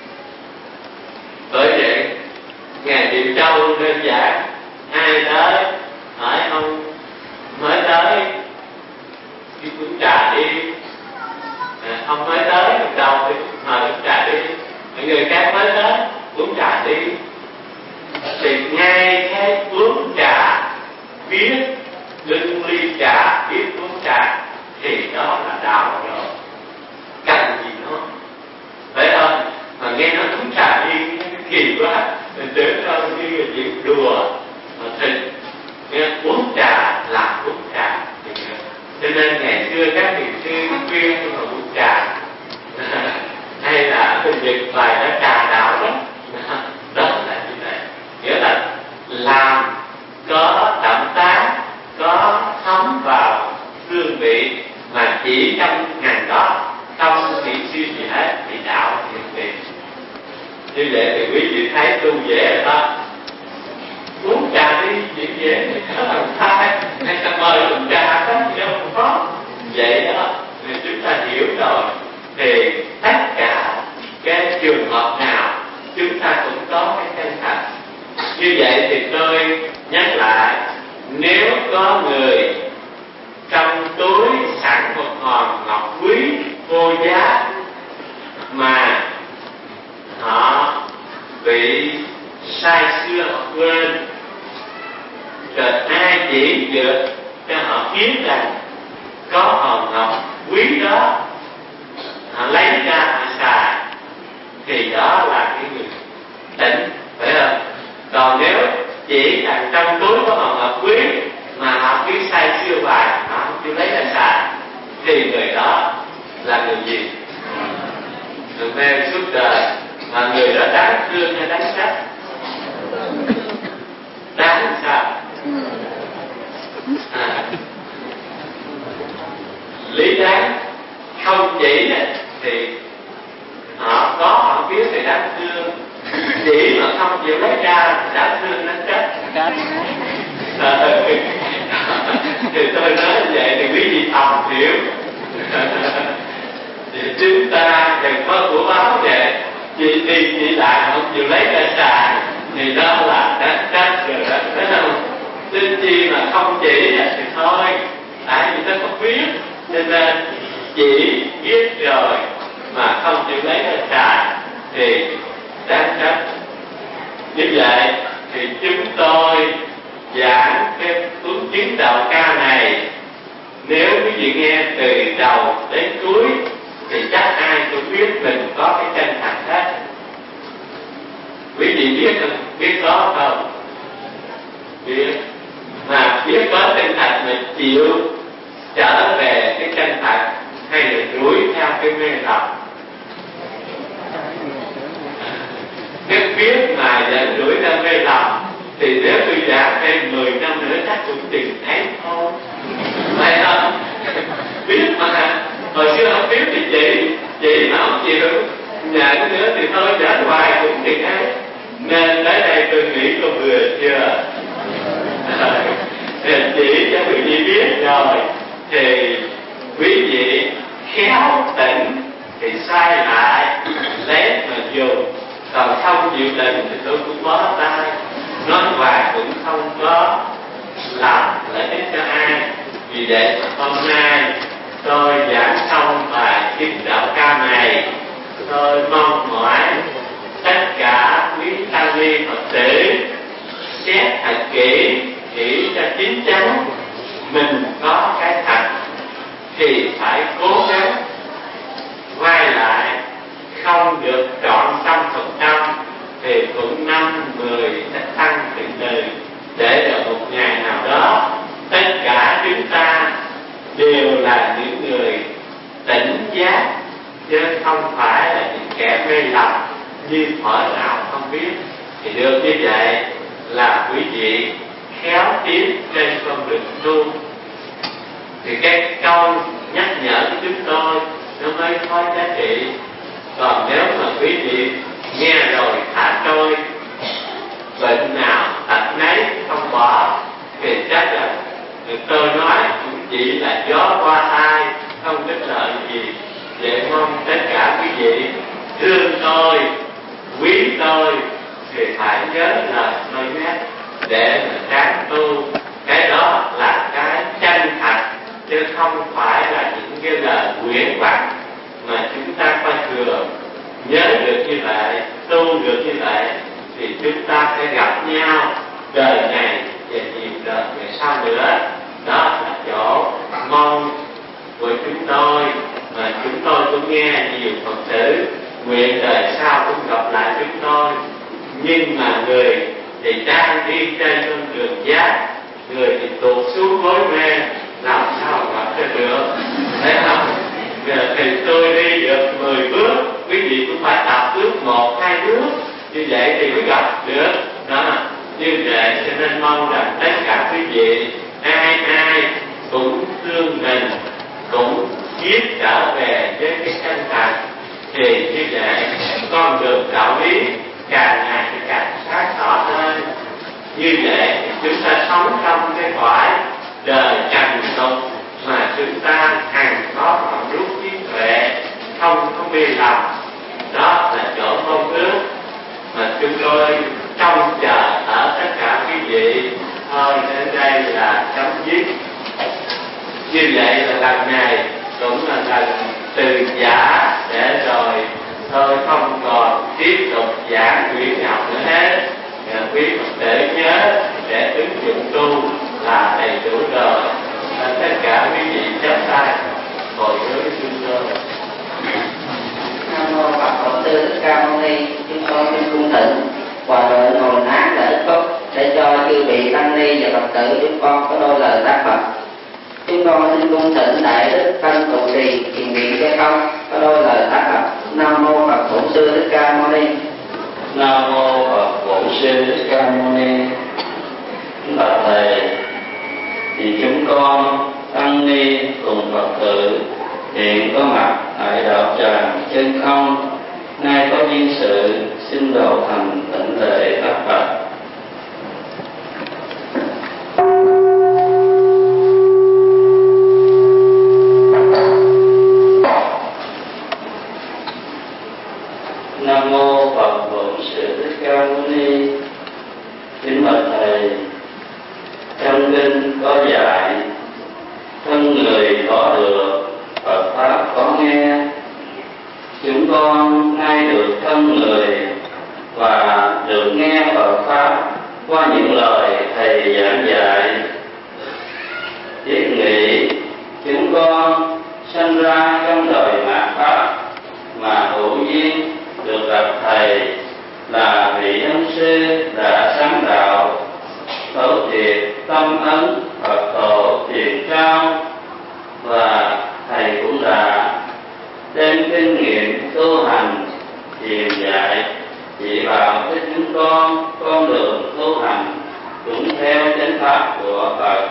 Bởi vậy Ngài Điệu Châu đơn giản, ai tới hỏi ông mới tới đi uống trà đi, ông mới tới một đầu thì mời uống trà đi, mọi người khác mới tới uống trà đi. Thì ngay cái uống trà biết đựng ly trà, biết uống trà thì đó là đạo rồi, cần gì nữa, phải không? Mà nghe nói uống trà đi kỳ quá, mình tưởng đâu như là chuyện đùa mà thật. Nghe uống trà là uống trà. Cho nên ngày xưa các thiền sư khuyên mà uống trà hay là bên Nhật bài đã trà đạo đó, đó là như vậy. Nghĩa là làm có chỉ trong ngành đó, không nghĩ suy gì hết thì đạo hiện tiền. Như vậy thì quý vị thấy tu dễ rồi đó. Uống trà đi, chuyện dễ thì có làm thai, hay ta mời uống trà đó thì đâu không có. Vậy đó, thì chúng ta hiểu rồi, thì tất cả cái trường hợp nào chúng ta cũng có cái chân thành. Như vậy thì tôi nhắc lại, nếu có người trong túi sẵn một hòn ngọc quý vô giá mà họ bị sai xưa họ quên, rồi ai chỉ được cho họ biết rằng có hòn ngọc quý đó, họ lấy ra họ xài, thì đó là cái người tỉnh, phải không? Còn nếu chỉ là trong túi có hòn ngọc quý mà họ cứ sai xưa hoài, họ không chịu lấy ra xài, thì người đó là người gì? Người mê suốt đời. Mà người đó đáng thương hay đáng trách? Đáng sao? Lý đáng không chỉ thì họ có họ biết thì đáng thương, chỉ mà không chịu lấy ra thì đáng thương đáng trách. Thì tôi nói như vậy thì quý vị thầm hiểu. Thì chúng ta đừng có của báo vậy, chị đi chị lại không chịu lấy ra xài, thì đó là đáng trách rồi đó, thấy không? Nên chi mà không chỉ thì thôi, tại vì ta không biết, cho nên chỉ biết rồi mà không chịu lấy ra xài thì đáng trách. Như vậy thì chúng tôi giảng cái cuốn chứng đạo ca này, nếu quý vị nghe từ đầu đến cuối thì chắc ai cũng biết mình có cái chân thành hết. Quý vị biết không? Biết có không? Biết. Mà biết có chân thành mình chịu trở về cái chân thành, hay là đuổi theo cái mê lầm? Nếu biết mà dẫn đuổi theo mê lầm thì nếu tôi giảng thêm 10 năm nữa chắc cũng chừng ấy thôi, phải không? Biết mà hồi xưa không biết thì chỉ mà không chịu nhận nữa thì thôi giảng hoài cũng chừng ấy. Nên tới đây tôi nghĩ có vừa chưa? Chỉ cho quý vị biết rồi thì quý vị khéo tỉnh thì sai lại lấy mà dùng, còn không chịu tỉnh thì tôi cũng bó tay, nói hoài cũng không có làm lợi ích cho ai. Vì vậy hôm nay tôi giảng xong bài chứng đạo ca này, tôi mong mỏi tất cả quý tăng ni Phật tử xét thật kỹ, nghĩ cho chín chắn mình có cái thật thì phải cố gắng quay lại, không được trọn 100% thì cũng 5-10 sẽ tăng từ từ, để rồi một ngày nào đó tất cả chúng ta đều là những người tỉnh giác, chứ không phải là những kẻ mê lầm như thuở nào không biết. Thì được như vậy là quý vị khéo tiến trên con đường tu. Thì cái câu nhắc nhở của chúng tôi nó mới có giá trị. Còn nếu mà quý vị nghe rồi thả trôi, bệnh nào tật nấy không bỏ, thì chắc là tôi nói cũng chỉ là gió qua tai, không có lợi gì. Vậy mong tất cả quý vị thương tôi, quý tôi thì phải nhớ lời tôi nhắc để mà ráng tu. Cái đó là cái chân thật, chứ không phải là những cái lời quyển hoặc mà chúng ta coi thường. Nhớ được như vậy, tu được như vậy thì chúng ta sẽ gặp nhau đời này và nhiều đời về sau nữa. Đó là chỗ mong của chúng tôi, mà chúng tôi cũng nghe nhiều Phật tử nguyện đời sau cũng gặp lại chúng tôi. Nhưng mà người thì đang đi trên con đường giác, người thì tụt xuống gối mê, làm sao gặp cho được, thấy không? Thì tôi đi được 10 bước, quý vị cũng phải tập bước 1-2 bước, như vậy thì mới gặp được đó. Như vậy cho nên mong rằng tất cả quý vị ai ai cũng thương mình, cũng biết trở về với cái chân thật, thì như vậy con đường đạo lý càng ngày càng sáng tỏ hơn. Như vậy chúng ta sống trong cái cõi đời trần tục mà chúng ta hằng có một lúc trí tuệ, không có mê lầm. Đó là chỗ mong ước mà chúng tôi trông chờ ở tất cả quý vị. Thôi đến đây là chấm dứt. Như vậy là lần này cũng là lần từ giả, để rồi tôi không còn tiếp tục giảng Nguyễn Ngọc nữa hết. Quý Phật tử nhớ để ứng dụng tu là đầy đủ rồi. Tất cả quý vị chắp tay hồi hướng chúng tôi. Nam mô Phật Bổn Sư Thích Ca Mâu Ni. Chúng con xin cung thỉnh hòa thượng ngồi án để ích phúc, để cho chư vị tăng ni và Phật tử chúng con có đôi lời tác Phật. Chúng con xin cung thỉnh đại đức Tân Trụ Trì thiền viện Gia Công có đôi lời tác Phật. Nam mô Phật Bổn Sư Thích Ca Mâu Ni. Nam mô Phật Bổn Sư Thích Ca Mâu Ni. Bạch thầy, thì chúng con tăng ni cùng Phật tử hiện có mặt tại đạo tràng Chân Không, nay có duyên sự xin đầu thành tịnh lễ tác Phật. Nam mô Phật Bổn Sư Thích Ca Mâu Ni. Kính bạch thầy, trong kinh có dạy thân người có được, Phật pháp có nghe. Chúng con nay được thân người và được nghe Phật pháp qua những lời thầy giảng dạy. Thiết nghĩ chúng con sinh ra trong đời mạt pháp mà hữu duyên được gặp thầy là vị ân sư đã sáng đạo, thấu triệt tâm ấn Phật tổ truyền trao, và thầy cũng đã đem kinh nghiệm tu hành truyền dạy chỉ bảo cho chúng con đường tu hành đúng theo chánh pháp của Phật.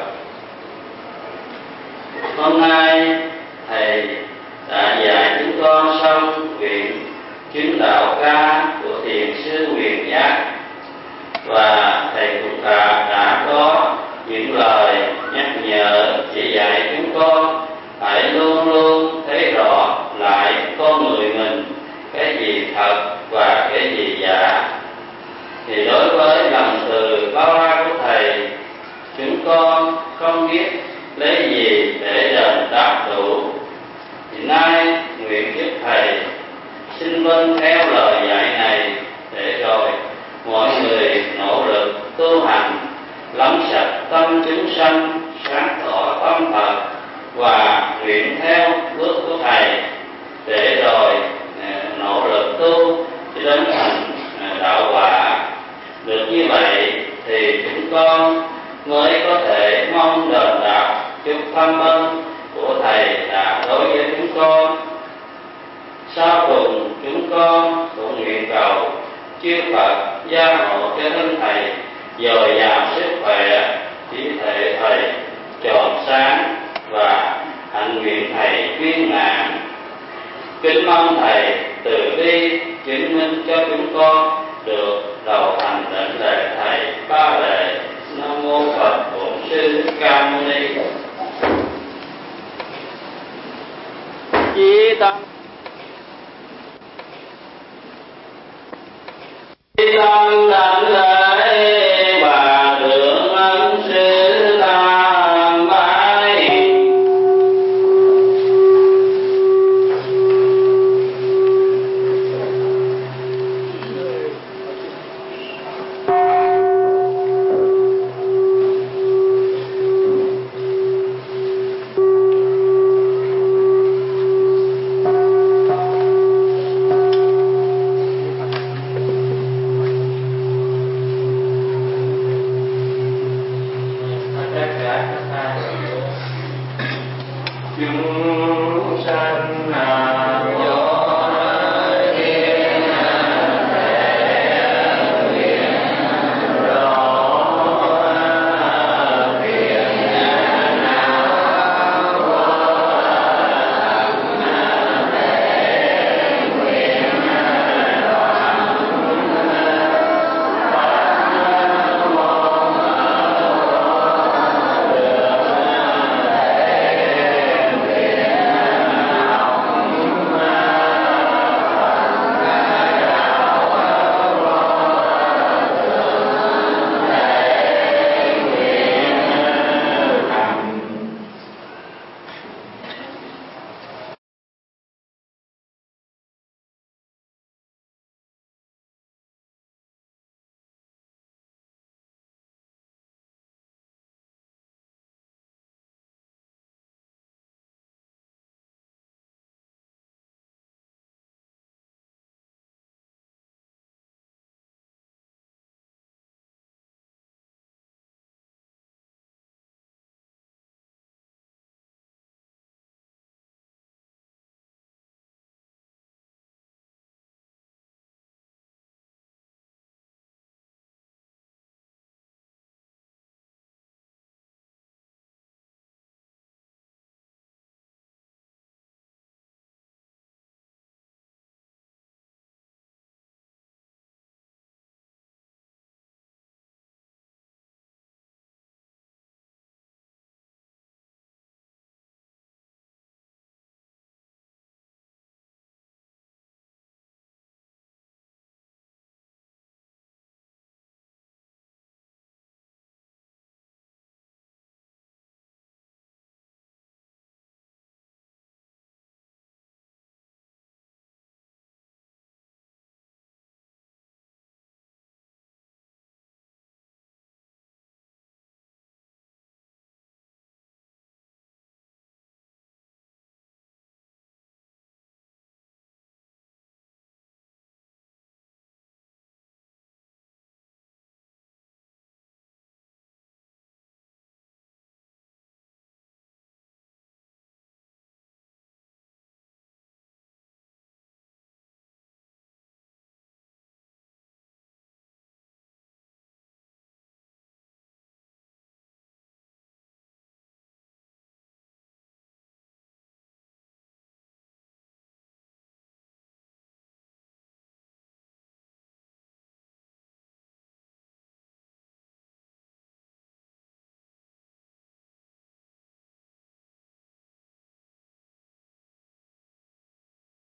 Hôm nay thầy đã dạy chúng con xong quyển Chứng Đạo Ca của thiền sư Huyền Giác, và thầy cũng đã có những lời nhắc nhở chỉ dạy chúng con phải luôn luôn thấy rõ lại con người mình cái gì thật và cái gì giả. Thì đối với lòng từ bao la của thầy, chúng con không biết lấy gì để đền đáp đủ. Thì nay nguyện giúp thầy xin vâng theo lời dạy này, để rồi mọi người nỗ lực tu hành, lắng sạch tâm chúng sanh, sáng tỏ tâm Phật, và nguyện theo bước của thầy, để rồi nỗ lực tu cho đến thành đạo quả. Được như vậy thì chúng con mới có thể mong đền đáp chút tâm ơn của thầy đã đối với chúng con. Sau cùng chúng con cũng nguyện cầu chư Phật gia hộ cho thân thầy dồi dào sức khỏe, trí thể thầy tròn sáng, và hạnh nguyện thầy viên mãn. Kính mong thầy từ bi chứng minh cho chúng con được đầu thành tịnh lễ thầy ba lễ. Nam mô Phật Bổn Sư Thích Ca Mâu Ni. Chí tâm tịnh lễ